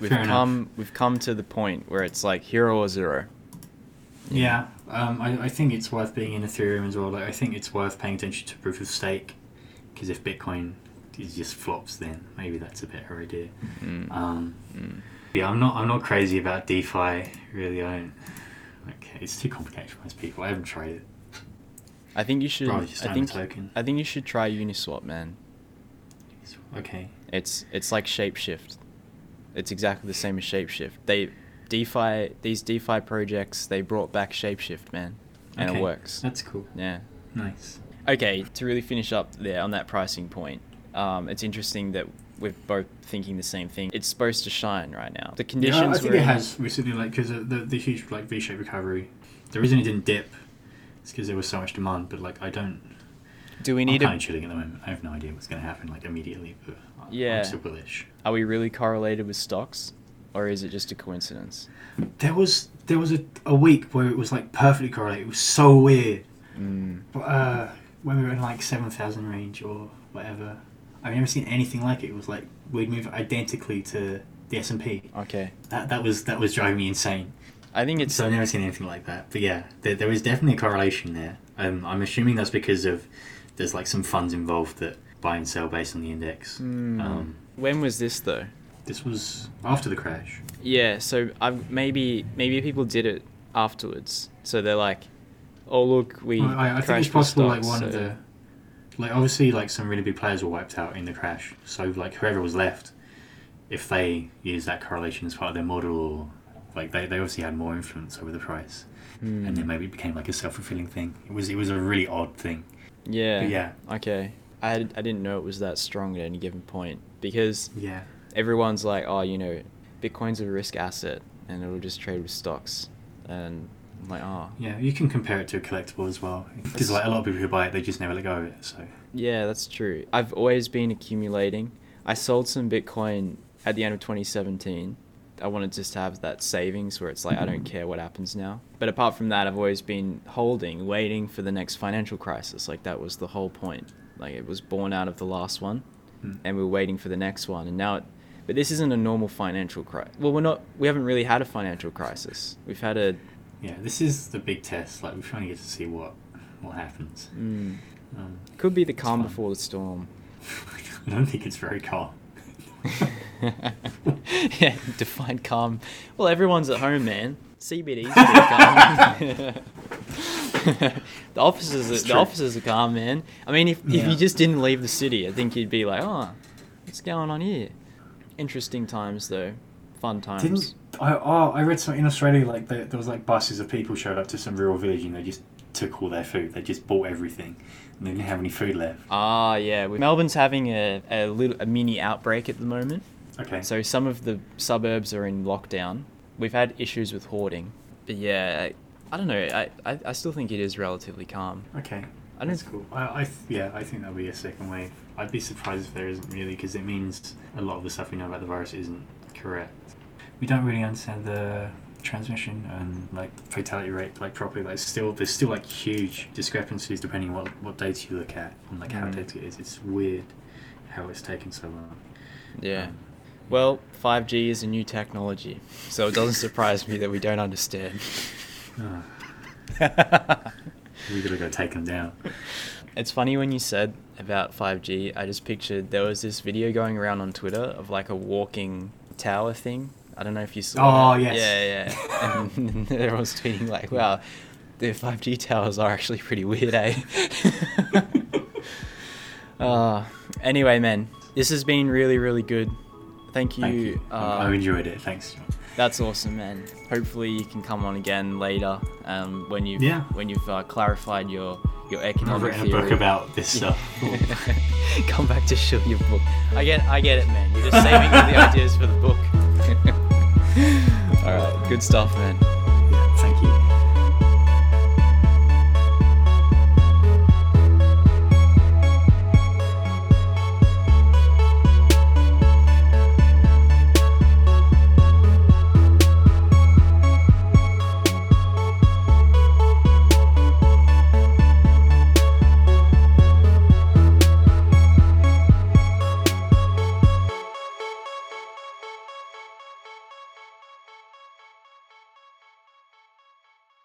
S1: come to the point where it's like hero or zero.
S2: Yeah. I think it's worth being in Ethereum as well. Like, I think it's worth paying attention to proof of stake, because if Bitcoin just flops, then maybe that's a better idea. Yeah, I'm not crazy about DeFi. Really, I don't. Like, it's too complicated for most people. I haven't tried it.
S1: I think you should.
S2: Rather just own a token.
S1: I think you should try Uniswap, man.
S2: Okay.
S1: It's like Shapeshift. It's exactly the same as Shapeshift. These DeFi projects, they brought back Shapeshift, man, and it works.
S2: That's cool.
S1: Yeah.
S2: Nice.
S1: Okay, to really finish up there on that pricing point, it's interesting that we're both thinking the same thing. It's supposed to shine right now. The conditions.
S2: Yeah, I think it has recently, like, because the huge like V-shaped recovery. The reason it didn't dip is because there was so much demand. But like, I don't.
S1: Do we need?
S2: I'm kind of chilling at the moment. I have no idea what's going to happen like immediately. But I'm still bullish.
S1: Are we really correlated with stocks, or is it just a coincidence?
S2: There was a week where it was like perfectly correlated. It was so weird. But when we were in like 7,000 range or whatever, I've never seen anything like it. It was like we'd move identically to the S&P.
S1: Okay.
S2: That was driving me insane.
S1: I think it's.
S2: So I've never seen anything like that. But yeah, there is definitely a correlation there. I'm assuming that's because there's like some funds involved that buy and sell based on the index.
S1: When was this though?
S2: This was after the crash.
S1: Yeah, so maybe people did it afterwards. So they're like, oh look,
S2: I think it's possible like one of the, like obviously like some really big players were wiped out in the crash. So like whoever was left, if they used that correlation as part of their model, or like they obviously had more influence over the price, and then maybe it became like a self-fulfilling thing. It was a really odd thing.
S1: Yeah.
S2: But yeah.
S1: Okay. I didn't know it was that strong at any given point, because
S2: yeah,
S1: everyone's like, oh, Bitcoin's a risk asset and it'll just trade with stocks, and I'm like, oh.
S2: Yeah, you can compare it to a collectible as well, because like a lot of people who buy it, they just never let go of it. So
S1: yeah, that's true. I've always been accumulating. I sold some Bitcoin at the end of 2017. I wanted just to have that savings where it's like, I don't care what happens now. But apart from that, I've always been holding, waiting for the next financial crisis. Like, that was the whole point. Like, it was born out of the last one, and we were waiting for the next one. And now, but this isn't a normal financial crisis. Well, we haven't really had a financial crisis. We've had a...
S2: Yeah, this is the big test. Like, we're trying to get to see what happens.
S1: Could be the calm before the storm.
S2: I don't think it's very calm.
S1: Yeah, define calm. Well, everyone's at home, man. CBD's pretty calm. The offices are calm, man. I mean, if you just didn't leave the city, I think you'd be like, oh, what's going on here? Interesting times, though. Fun times.
S2: I read something in Australia, like there was like buses of people showed up to some rural village and they just took all their food. They just bought everything and they didn't have any food left.
S1: Ah, yeah. Melbourne's having a mini outbreak at the moment.
S2: Okay.
S1: So some of the suburbs are in lockdown. We've had issues with hoarding. But yeah, I don't know. I still think it is relatively calm.
S2: Okay. That's cool. I think that'll be a second wave. I'd be surprised if there isn't, really, because it means a lot of the stuff we know about the virus isn't correct. We don't really understand the transmission and like fatality rate like properly. Like there's still like huge discrepancies depending on what data you look at and like how data it is. It's weird how it's taken so long.
S1: Yeah. Well, 5G is a new technology, so it doesn't surprise me that we don't understand.
S2: We gotta go take them down.
S1: It's funny when you said about 5G, I just pictured there was this video going around on Twitter of like a walking tower thing. I don't know if you saw that.
S2: Yes.
S1: Yeah. And everyone's tweeting like, wow, the 5G towers are actually pretty weird, eh? Anyway, man, this has been really, really good. Thank you.
S2: I enjoyed it. Thanks, John.
S1: That's awesome, man. Hopefully you can come on again later, when you've clarified your economic
S2: I've written
S1: theory.
S2: a book about this stuff.
S1: Come back to show your book. I get it, man. You're just saving all the ideas for the book. All right, good stuff, man.